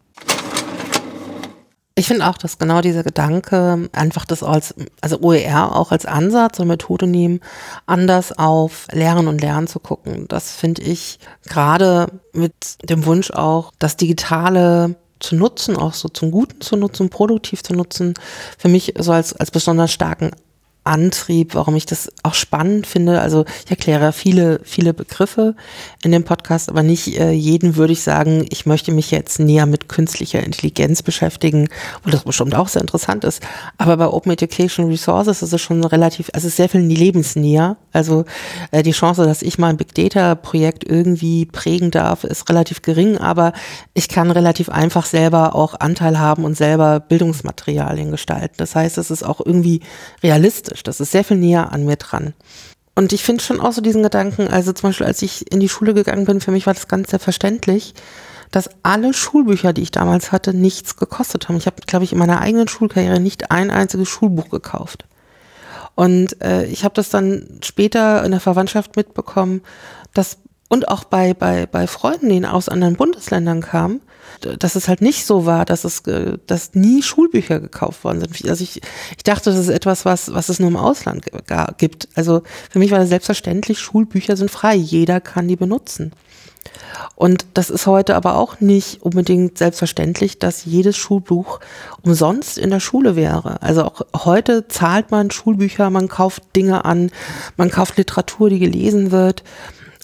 Ich finde auch, dass genau dieser Gedanke, einfach das also OER auch als Ansatz und Methode nehmen, anders auf Lehren und Lernen zu gucken. Das finde ich gerade mit dem Wunsch auch, das Digitale zu nutzen, auch so zum Guten zu nutzen, produktiv zu nutzen, für mich so als besonders starken Antrieb, warum ich das auch spannend finde. Also ich erkläre viele Begriffe in dem Podcast, aber nicht jeden würde ich sagen, ich möchte mich jetzt näher mit künstlicher Intelligenz beschäftigen, wo das bestimmt auch sehr interessant ist. Aber bei Open Educational Resources ist es schon relativ, also es ist sehr viel lebensnäher. Also die Chance, dass ich mal ein Big Data Projekt irgendwie prägen darf, ist relativ gering, aber ich kann relativ einfach selber auch Anteil haben und selber Bildungsmaterialien gestalten. Das heißt, es ist auch irgendwie realistisch. Das ist sehr viel näher an mir dran. Und ich finde schon auch so diesen Gedanken, also zum Beispiel, als ich in die Schule gegangen bin, für mich war das ganz selbstverständlich, dass alle Schulbücher, die ich damals hatte, nichts gekostet haben. Ich habe, glaube ich, in meiner eigenen Schulkarriere nicht ein einziges Schulbuch gekauft. Und ich habe das dann später in der Verwandtschaft mitbekommen, dass und auch bei Freunden, die aus anderen Bundesländern kamen, dass es halt nicht so war, dass nie Schulbücher gekauft worden sind. Also ich dachte, das ist etwas, was es nur im Ausland gibt. Also für mich war das selbstverständlich, Schulbücher sind frei, jeder kann die benutzen. Und das ist heute aber auch nicht unbedingt selbstverständlich, dass jedes Schulbuch umsonst in der Schule wäre. Also auch heute zahlt man Schulbücher, man kauft Dinge an, man kauft Literatur, die gelesen wird.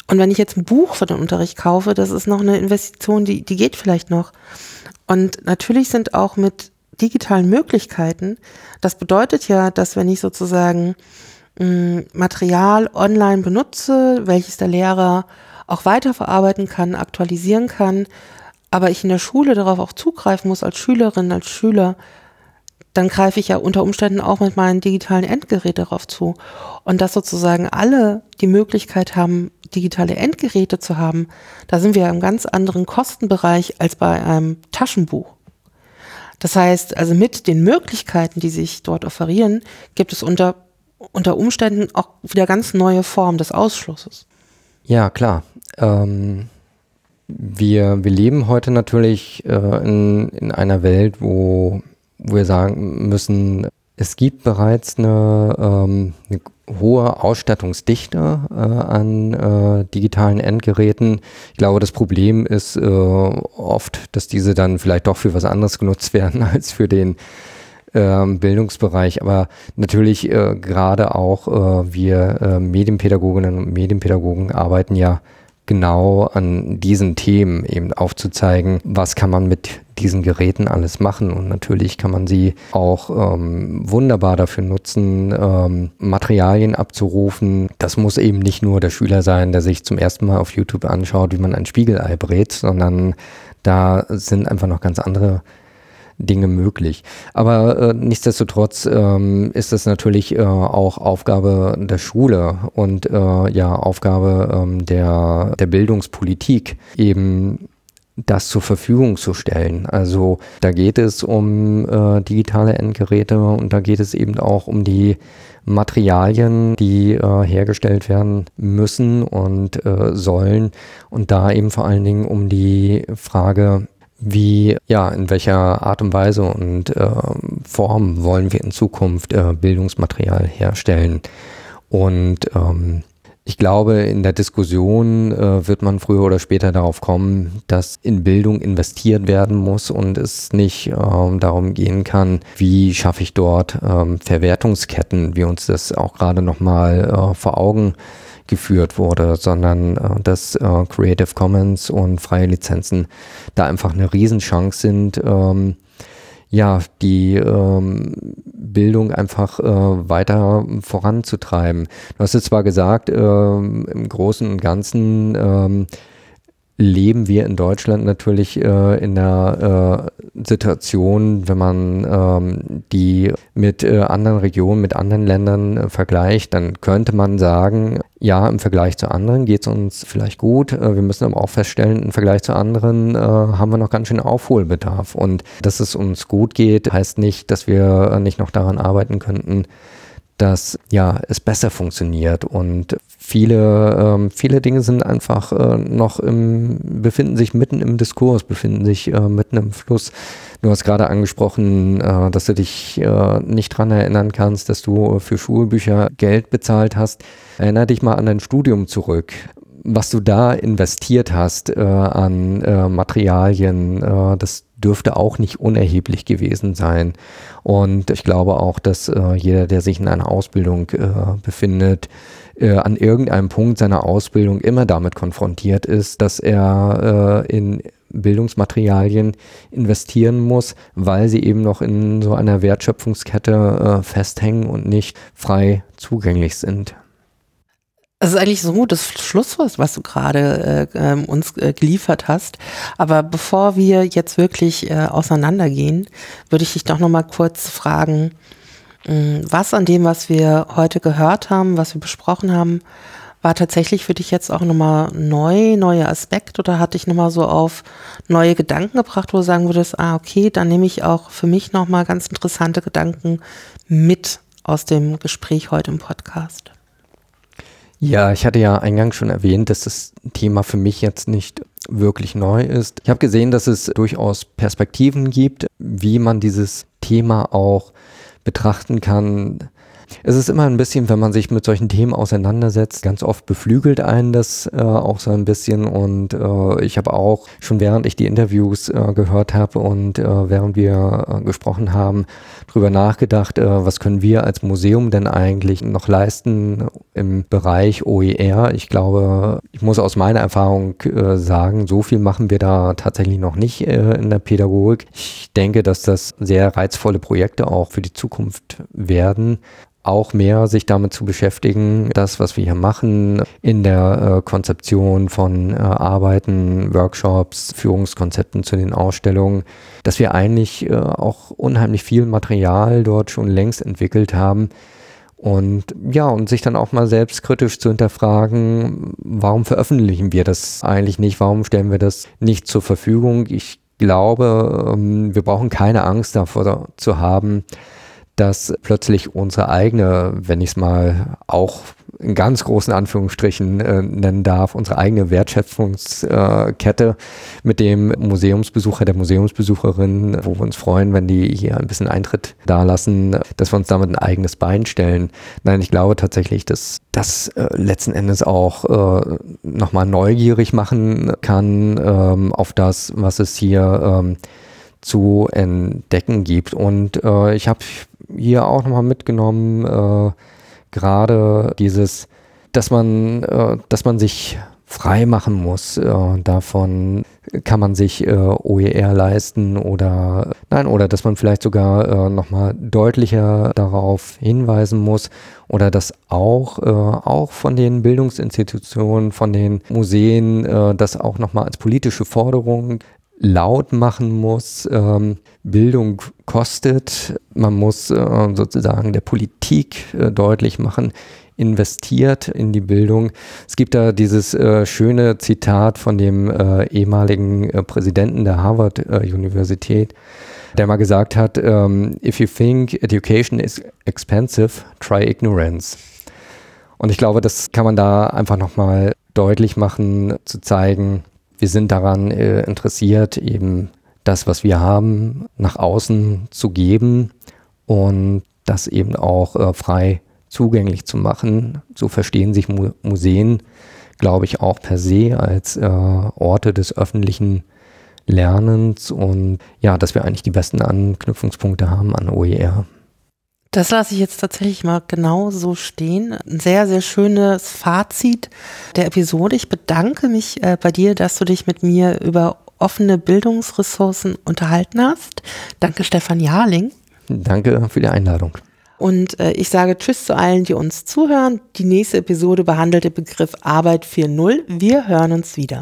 Und wenn ich jetzt ein Buch für den Unterricht kaufe, das ist noch eine Investition, die geht vielleicht noch. Und natürlich sind auch mit digitalen Möglichkeiten, das bedeutet ja, dass wenn ich sozusagen Material online benutze, welches der Lehrer auch weiterverarbeiten kann, aktualisieren kann, aber ich in der Schule darauf auch zugreifen muss als Schülerin, als Schüler, dann greife ich ja unter Umständen auch mit meinen digitalen Endgeräten darauf zu. Und dass sozusagen alle die Möglichkeit haben, digitale Endgeräte zu haben, da sind wir ja im ganz anderen Kostenbereich als bei einem Taschenbuch. Das heißt, also mit den Möglichkeiten, die sich dort offerieren, gibt es unter Umständen auch wieder ganz neue Formen des Ausschlusses. Ja, klar. Wir leben heute natürlich in einer Welt, wo wir sagen müssen, es gibt bereits eine hohe Ausstattungsdichte an digitalen Endgeräten. Ich glaube, das Problem ist oft, dass diese dann vielleicht doch für was anderes genutzt werden als für den Bildungsbereich. Aber natürlich gerade auch wir Medienpädagoginnen und Medienpädagogen arbeiten ja genau an diesen Themen eben aufzuzeigen, was kann man mit diesen Geräten alles machen, und natürlich kann man sie auch wunderbar dafür nutzen, Materialien abzurufen. Das muss eben nicht nur der Schüler sein, der sich zum ersten Mal auf YouTube anschaut, wie man ein Spiegelei brät, sondern da sind einfach noch ganz andere Dinge möglich. Aber nichtsdestotrotz ist es natürlich auch Aufgabe der Schule und Aufgabe der Bildungspolitik, eben das zur Verfügung zu stellen. Also da geht es um digitale Endgeräte, und da geht es eben auch um die Materialien, die hergestellt werden müssen und sollen, und da eben vor allen Dingen um die Frage, in welcher Art und Weise und Form wollen wir in Zukunft Bildungsmaterial herstellen. Und ich glaube, in der Diskussion wird man früher oder später darauf kommen, dass in Bildung investiert werden muss und es nicht darum gehen kann, wie schaffe ich dort Verwertungsketten, wie uns das auch gerade nochmal vor Augen geführt wurde, sondern dass Creative Commons und freie Lizenzen da einfach eine Riesenchance sind, die Bildung einfach weiter voranzutreiben. Du hast es zwar gesagt, im Großen und Ganzen leben wir in Deutschland natürlich in der Situation, wenn man die mit anderen Regionen, mit anderen Ländern vergleicht, dann könnte man sagen, ja, im Vergleich zu anderen geht es uns vielleicht gut. Wir müssen aber auch feststellen, im Vergleich zu anderen haben wir noch ganz schön Aufholbedarf. Und dass es uns gut geht, heißt nicht, dass wir nicht noch daran arbeiten könnten, dass es besser funktioniert. Und viele Dinge sind einfach befinden sich mitten im Diskurs, befinden sich mitten im Fluss. Du hast gerade angesprochen, dass du dich nicht dran erinnern kannst, dass du für Schulbücher Geld bezahlt hast. Erinner dich mal an dein Studium zurück. Was du da investiert hast an Materialien, das dürfte auch nicht unerheblich gewesen sein. Und ich glaube auch, dass jeder, der sich in einer Ausbildung befindet, an irgendeinem Punkt seiner Ausbildung immer damit konfrontiert ist, dass er in Bildungsmaterialien investieren muss, weil sie eben noch in so einer Wertschöpfungskette festhängen und nicht frei zugänglich sind. Es ist eigentlich so ein gutes Schlusswort, was du gerade uns geliefert hast. Aber bevor wir jetzt wirklich auseinandergehen, würde ich dich doch noch mal kurz fragen, was an dem, was wir heute gehört haben, was wir besprochen haben, war tatsächlich für dich jetzt auch nochmal neuer Aspekt, oder hat dich nochmal so auf neue Gedanken gebracht, wo du sagen würdest, okay, dann nehme ich auch für mich nochmal ganz interessante Gedanken mit aus dem Gespräch heute im Podcast? Ja, ich hatte ja eingangs schon erwähnt, dass das Thema für mich jetzt nicht wirklich neu ist. Ich habe gesehen, dass es durchaus Perspektiven gibt, wie man dieses Thema auch betrachten kann. es ist immer ein bisschen, wenn man sich mit solchen Themen auseinandersetzt, ganz oft beflügelt einen das auch so ein bisschen und ich habe auch schon während ich die Interviews gehört habe und während wir gesprochen haben, drüber nachgedacht, was können wir als Museum denn eigentlich noch leisten im Bereich OER. Ich glaube, ich muss aus meiner Erfahrung sagen, so viel machen wir da tatsächlich noch nicht in der Pädagogik. Ich denke, dass das sehr reizvolle Projekte auch für die Zukunft werden. Auch mehr sich damit zu beschäftigen, das, was wir hier machen, in der Konzeption von Arbeiten, Workshops, Führungskonzepten zu den Ausstellungen, dass wir eigentlich auch unheimlich viel Material dort schon längst entwickelt haben. Und ja, und sich dann auch mal selbstkritisch zu hinterfragen, warum veröffentlichen wir das eigentlich nicht, warum stellen wir das nicht zur Verfügung? Ich glaube, wir brauchen keine Angst davor zu haben, dass plötzlich unsere eigene, wenn ich es mal auch in ganz großen Anführungsstrichen nennen darf, unsere eigene Wertschöpfungskette mit dem Museumsbesucher, der Museumsbesucherin, wo wir uns freuen, wenn die hier ein bisschen Eintritt dalassen, dass wir uns damit ein eigenes Bein stellen. Nein, ich glaube tatsächlich, dass das letzten Endes auch nochmal neugierig machen kann auf das, was es hier zu entdecken gibt. Und ich habe hier auch nochmal mitgenommen, gerade dieses, dass man sich frei machen muss. Davon kann man sich OER leisten oder dass man vielleicht sogar nochmal deutlicher darauf hinweisen muss oder dass auch von den Bildungsinstitutionen, von den Museen das auch nochmal als politische Forderung laut machen muss. Bildung kostet. Man muss sozusagen der Politik deutlich machen, investiert in die Bildung. Es gibt da dieses schöne Zitat von dem ehemaligen Präsidenten der Harvard-Universität, der mal gesagt hat, if you think education is expensive, try ignorance. Und ich glaube, das kann man da einfach nochmal deutlich machen, zu zeigen, wir sind daran interessiert, eben das, was wir haben, nach außen zu geben und das eben auch frei zugänglich zu machen. So verstehen sich Museen, glaube ich, auch per se als Orte des öffentlichen Lernens und ja, dass wir eigentlich die besten Anknüpfungspunkte haben an OER. Das lasse ich jetzt tatsächlich mal genau so stehen. Ein sehr, sehr schönes Fazit der Episode. Ich bedanke mich bei dir, dass du dich mit mir über offene Bildungsressourcen unterhalten hast. Danke, Stefan Jarling. Danke für die Einladung. Und ich sage Tschüss zu allen, die uns zuhören. Die nächste Episode behandelt den Begriff Arbeit 4.0. Wir hören uns wieder.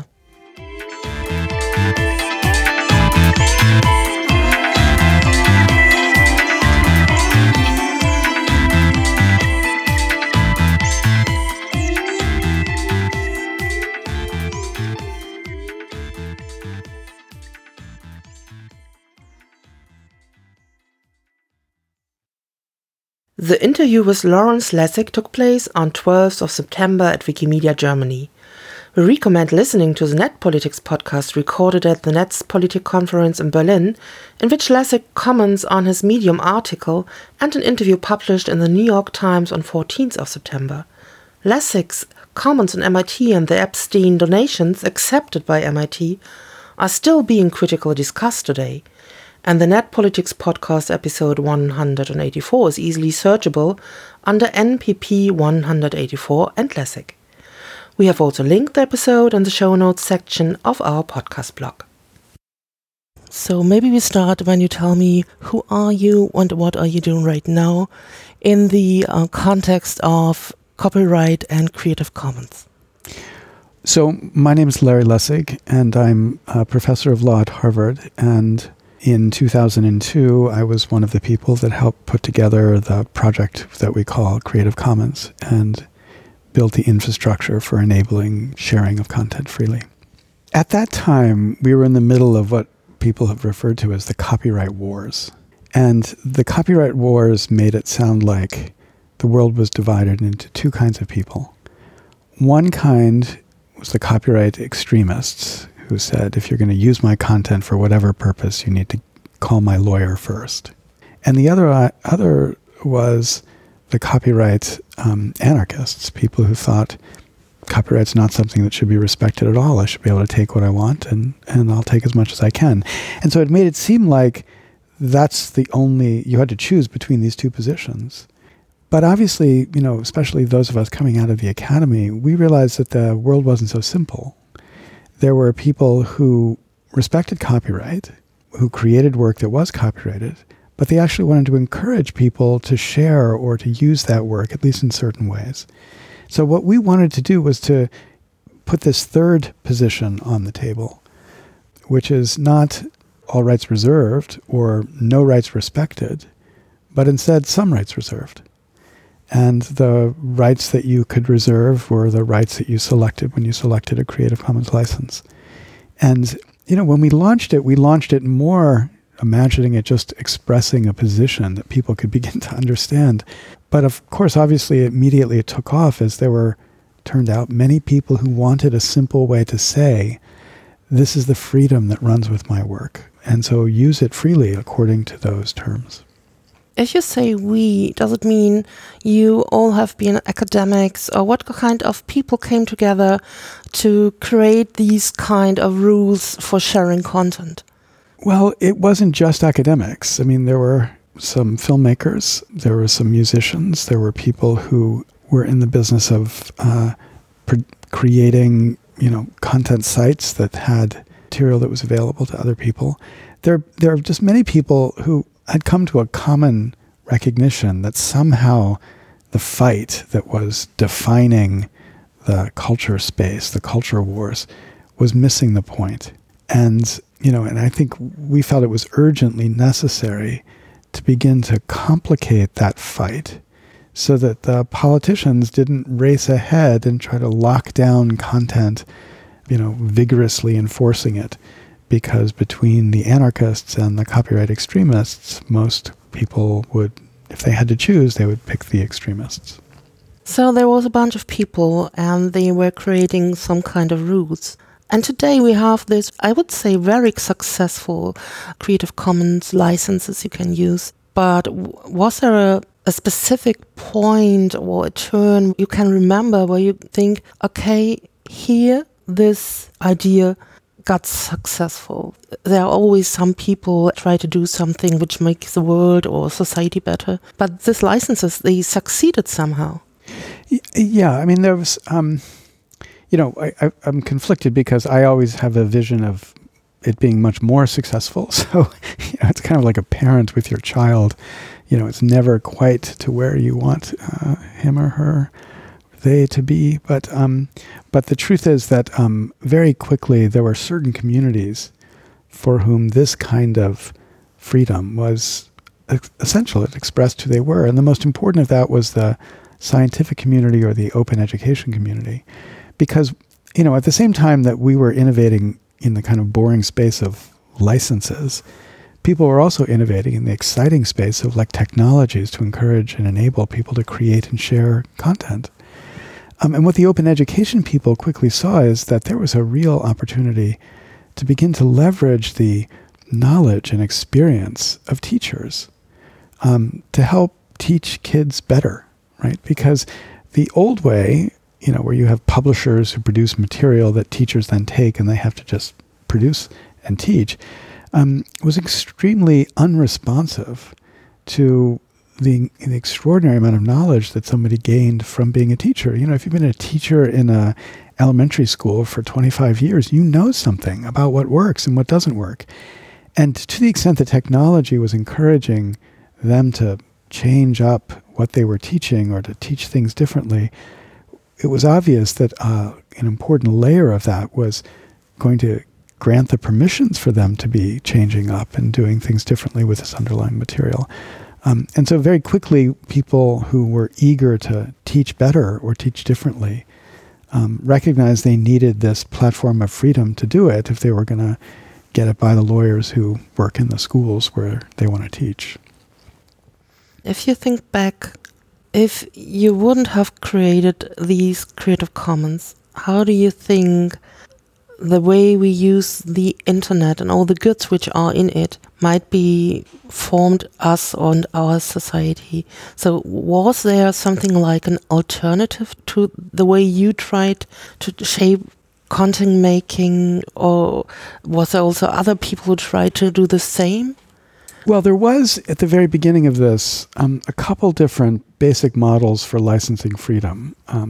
The interview with Lawrence Lessig took place on 12th of September at Wikimedia Germany. We recommend listening to the NetPolitics podcast recorded at the Netzpolitik conference in Berlin, in which Lessig comments on his Medium article and an interview published in the New York Times on 14th of September. Lessig's comments on MIT and the Epstein donations accepted by MIT are still being critically discussed today. And the NetPolitics podcast episode 184 is easily searchable under NPP 184 and Lessig. We have also linked the episode in the show notes section of our podcast blog. So maybe we start when you tell me who are you and what are you doing right now in the context of copyright and Creative Commons. So my name is Larry Lessig and I'm a professor of law at Harvard, and in 2002, I was one of the people that helped put together the project that we call Creative Commons and built the infrastructure for enabling sharing of content freely. At that time, we were in the middle of what people have referred to as the copyright wars. And the copyright wars made it sound like the world was divided into two kinds of people. One kind was the copyright extremists, who said, if you're going to use my content for whatever purpose, you need to call my lawyer first. And the other was the copyright anarchists, people who thought copyright's not something that should be respected at all. I should be able to take what I want, and I'll take as much as I can. And so it made it seem like that's the only, you had to choose between these two positions. But obviously, especially those of us coming out of the academy, we realized that the world wasn't so simple. There were people who respected copyright, who created work that was copyrighted, but they actually wanted to encourage people to share or to use that work, at least in certain ways. So what we wanted to do was to put this third position on the table, which is not all rights reserved or no rights respected, but instead some rights reserved. And the rights that you could reserve were the rights that you selected when you selected a Creative Commons license. And, when we launched it more imagining it just expressing a position that people could begin to understand. But of course, obviously, immediately it took off as turned out many people who wanted a simple way to say, this is the freedom that runs with my work. And so use it freely according to those terms. If you say we, does it mean you all have been academics, or what kind of people came together to create these kind of rules for sharing content? Well, it wasn't just academics. I mean, there were some filmmakers, there were some musicians, there were people who were in the business of creating, content sites that had material that was available to other people. There are just many people who had come to a common recognition that somehow the fight that was defining the culture space, the culture wars, was missing the point. And, and I think we felt it was urgently necessary to begin to complicate that fight so that the politicians didn't race ahead and try to lock down content, vigorously enforcing it. Because between the anarchists and the copyright extremists, most people would, if they had to choose, they would pick the extremists. So there was a bunch of people and they were creating some kind of rules. And today we have this, I would say, very successful Creative Commons licenses you can use. But was there a specific point or a turn you can remember where you think, okay, here, this idea got successful? There are always some people try to do something which makes the world or society better. But these licenses, they succeeded somehow. Yeah, I mean, there was, I'm conflicted because I always have a vision of it being much more successful. So, it's kind of like a parent with your child. It's never quite to where you want him or her, they to be. But the truth is that very quickly there were certain communities for whom this kind of freedom was essential. It expressed who they were. And the most important of that was the scientific community or the open education community. Because, at the same time that we were innovating in the kind of boring space of licenses, people were also innovating in the exciting space of technologies to encourage and enable people to create and share content. And what the open education people quickly saw is that there was a real opportunity to begin to leverage the knowledge and experience of teachers to help teach kids better, right? Because the old way, where you have publishers who produce material that teachers then take and they have to just produce and teach, was extremely unresponsive to the extraordinary amount of knowledge that somebody gained from being a teacher. If you've been a teacher in a elementary school for 25 years, you know something about what works and what doesn't work. And to the extent that technology was encouraging them to change up what they were teaching or to teach things differently, it was obvious that an important layer of that was going to grant the permissions for them to be changing up and doing things differently with this underlying material. And so very quickly, people who were eager to teach better or teach differently recognized they needed this platform of freedom to do it if they were going to get it by the lawyers who work in the schools where they want to teach. If you think back, if you wouldn't have created these Creative Commons, how do you think the way we use the internet and all the goods which are in it might be formed us and our society. So was there something like an alternative to the way you tried to shape content making, or was there also other people who tried to do the same? Well, there was, at the very beginning of this, a couple different basic models for licensing freedom.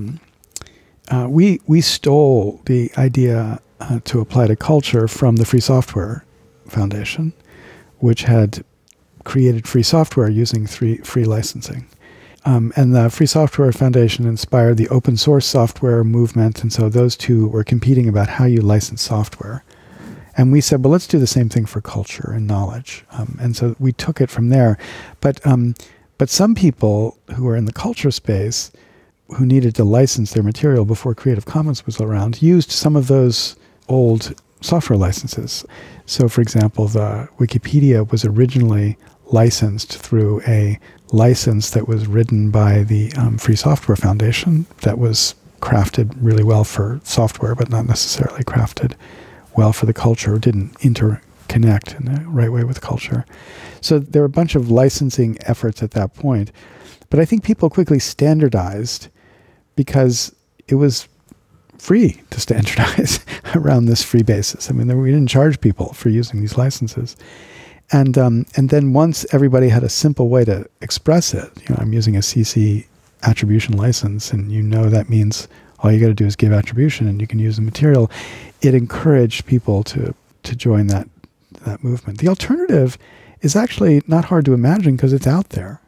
We stole the idea to apply to culture from the Free Software Foundation, which had created free software using free licensing. And the Free Software Foundation inspired the open source software movement, and so those two were competing about how you license software. And we said, well, let's do the same thing for culture and knowledge. And so we took it from there. But some people who were in the culture space, who needed to license their material before Creative Commons was around, used some of those old software licenses. So, for example, the Wikipedia was originally licensed through a license that was written by the Free Software Foundation that was crafted really well for software, but not necessarily crafted well for the culture, didn't interconnect in the right way with culture. So there were a bunch of licensing efforts at that point. But I think people quickly standardized because it was free to standardize around this free basis. I mean, we didn't charge people for using these licenses. And then once everybody had a simple way to express it, I'm using a CC attribution license, and that means all you got to do is give attribution and you can use the material. It encouraged people to join that movement. The alternative is actually not hard to imagine because it's out there.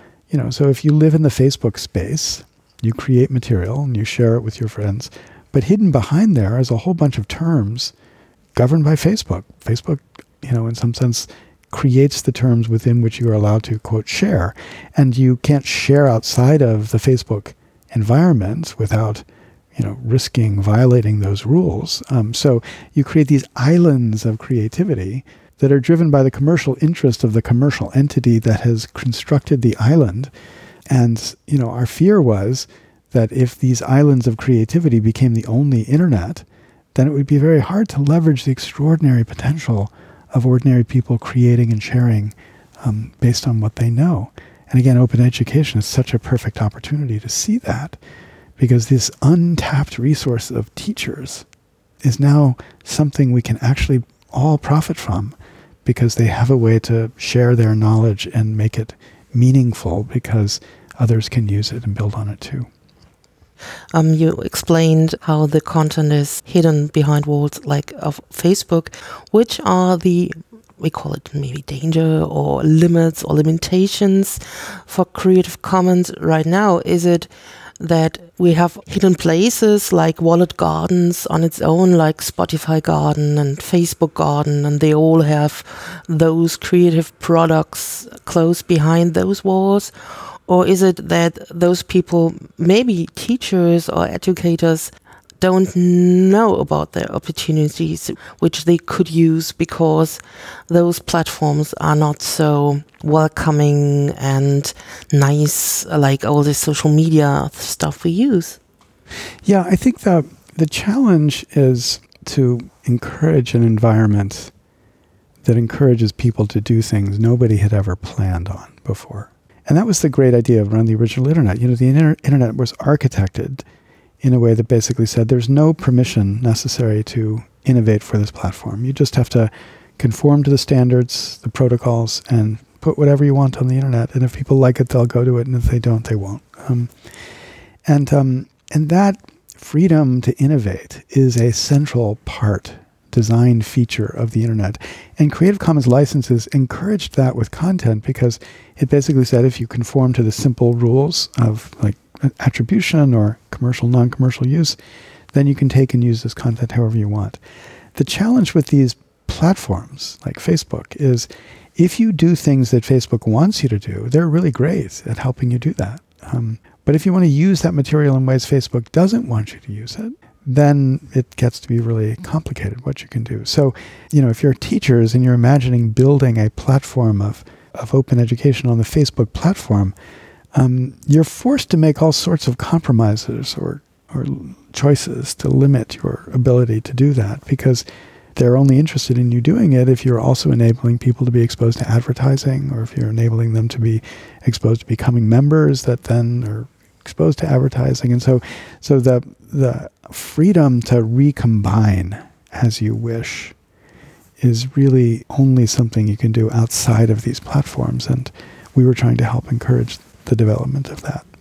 So if you live in the Facebook space, you create material and you share it with your friends, but hidden behind there is a whole bunch of terms governed by Facebook. Facebook, in some sense, creates the terms within which you are allowed to, quote, share. And you can't share outside of the Facebook environment without, risking violating those rules. So you create these islands of creativity that are driven by the commercial interest of the commercial entity that has constructed the island. And, our fear was that if these islands of creativity became the only internet, then it would be very hard to leverage the extraordinary potential of ordinary people creating and sharing based on what they know. And again, open education is such a perfect opportunity to see that, because this untapped resource of teachers is now something we can actually all profit from, because they have a way to share their knowledge and make it meaningful because others can use it and build on it too. You explained how the content is hidden behind walls like of Facebook. Which are the, we call it maybe danger or limits or limitations for Creative Commons right now? Is it that we have hidden places like Wallet Gardens on its own, like Spotify Garden and Facebook Garden, and they all have those creative products close behind those walls? Or is it that those people, maybe teachers or educators, don't know about their opportunities which they could use because those platforms are not so welcoming and nice like all the social media stuff we use? Yeah, I think the challenge is to encourage an environment that encourages people to do things nobody had ever planned on before. And that was the great idea around the original internet. The internet was architected in a way that basically said there's no permission necessary to innovate for this platform. You just have to conform to the standards, the protocols, and put whatever you want on the internet. And if people like it, they'll go to it. And if they don't, they won't. And that freedom to innovate is a central part, design feature of the internet. And Creative Commons licenses encouraged that with content because it basically said if you conform to the simple rules of like attribution or commercial, non-commercial use, then you can take and use this content however you want. The challenge with these platforms like Facebook is if you do things that Facebook wants you to do, they're really great at helping you do that. But if you want to use that material in ways Facebook doesn't want you to use it, then it gets to be really complicated what you can do. So, if you're teachers and you're imagining building a platform of open education on the Facebook platform, you're forced to make all sorts of compromises or choices to limit your ability to do that, because they're only interested in you doing it if you're also enabling people to be exposed to advertising, or if you're enabling them to be exposed to becoming members that then are exposed to advertising. And so the freedom to recombine as you wish is really only something you can do outside of these platforms. And we were trying to help encourage the development of that.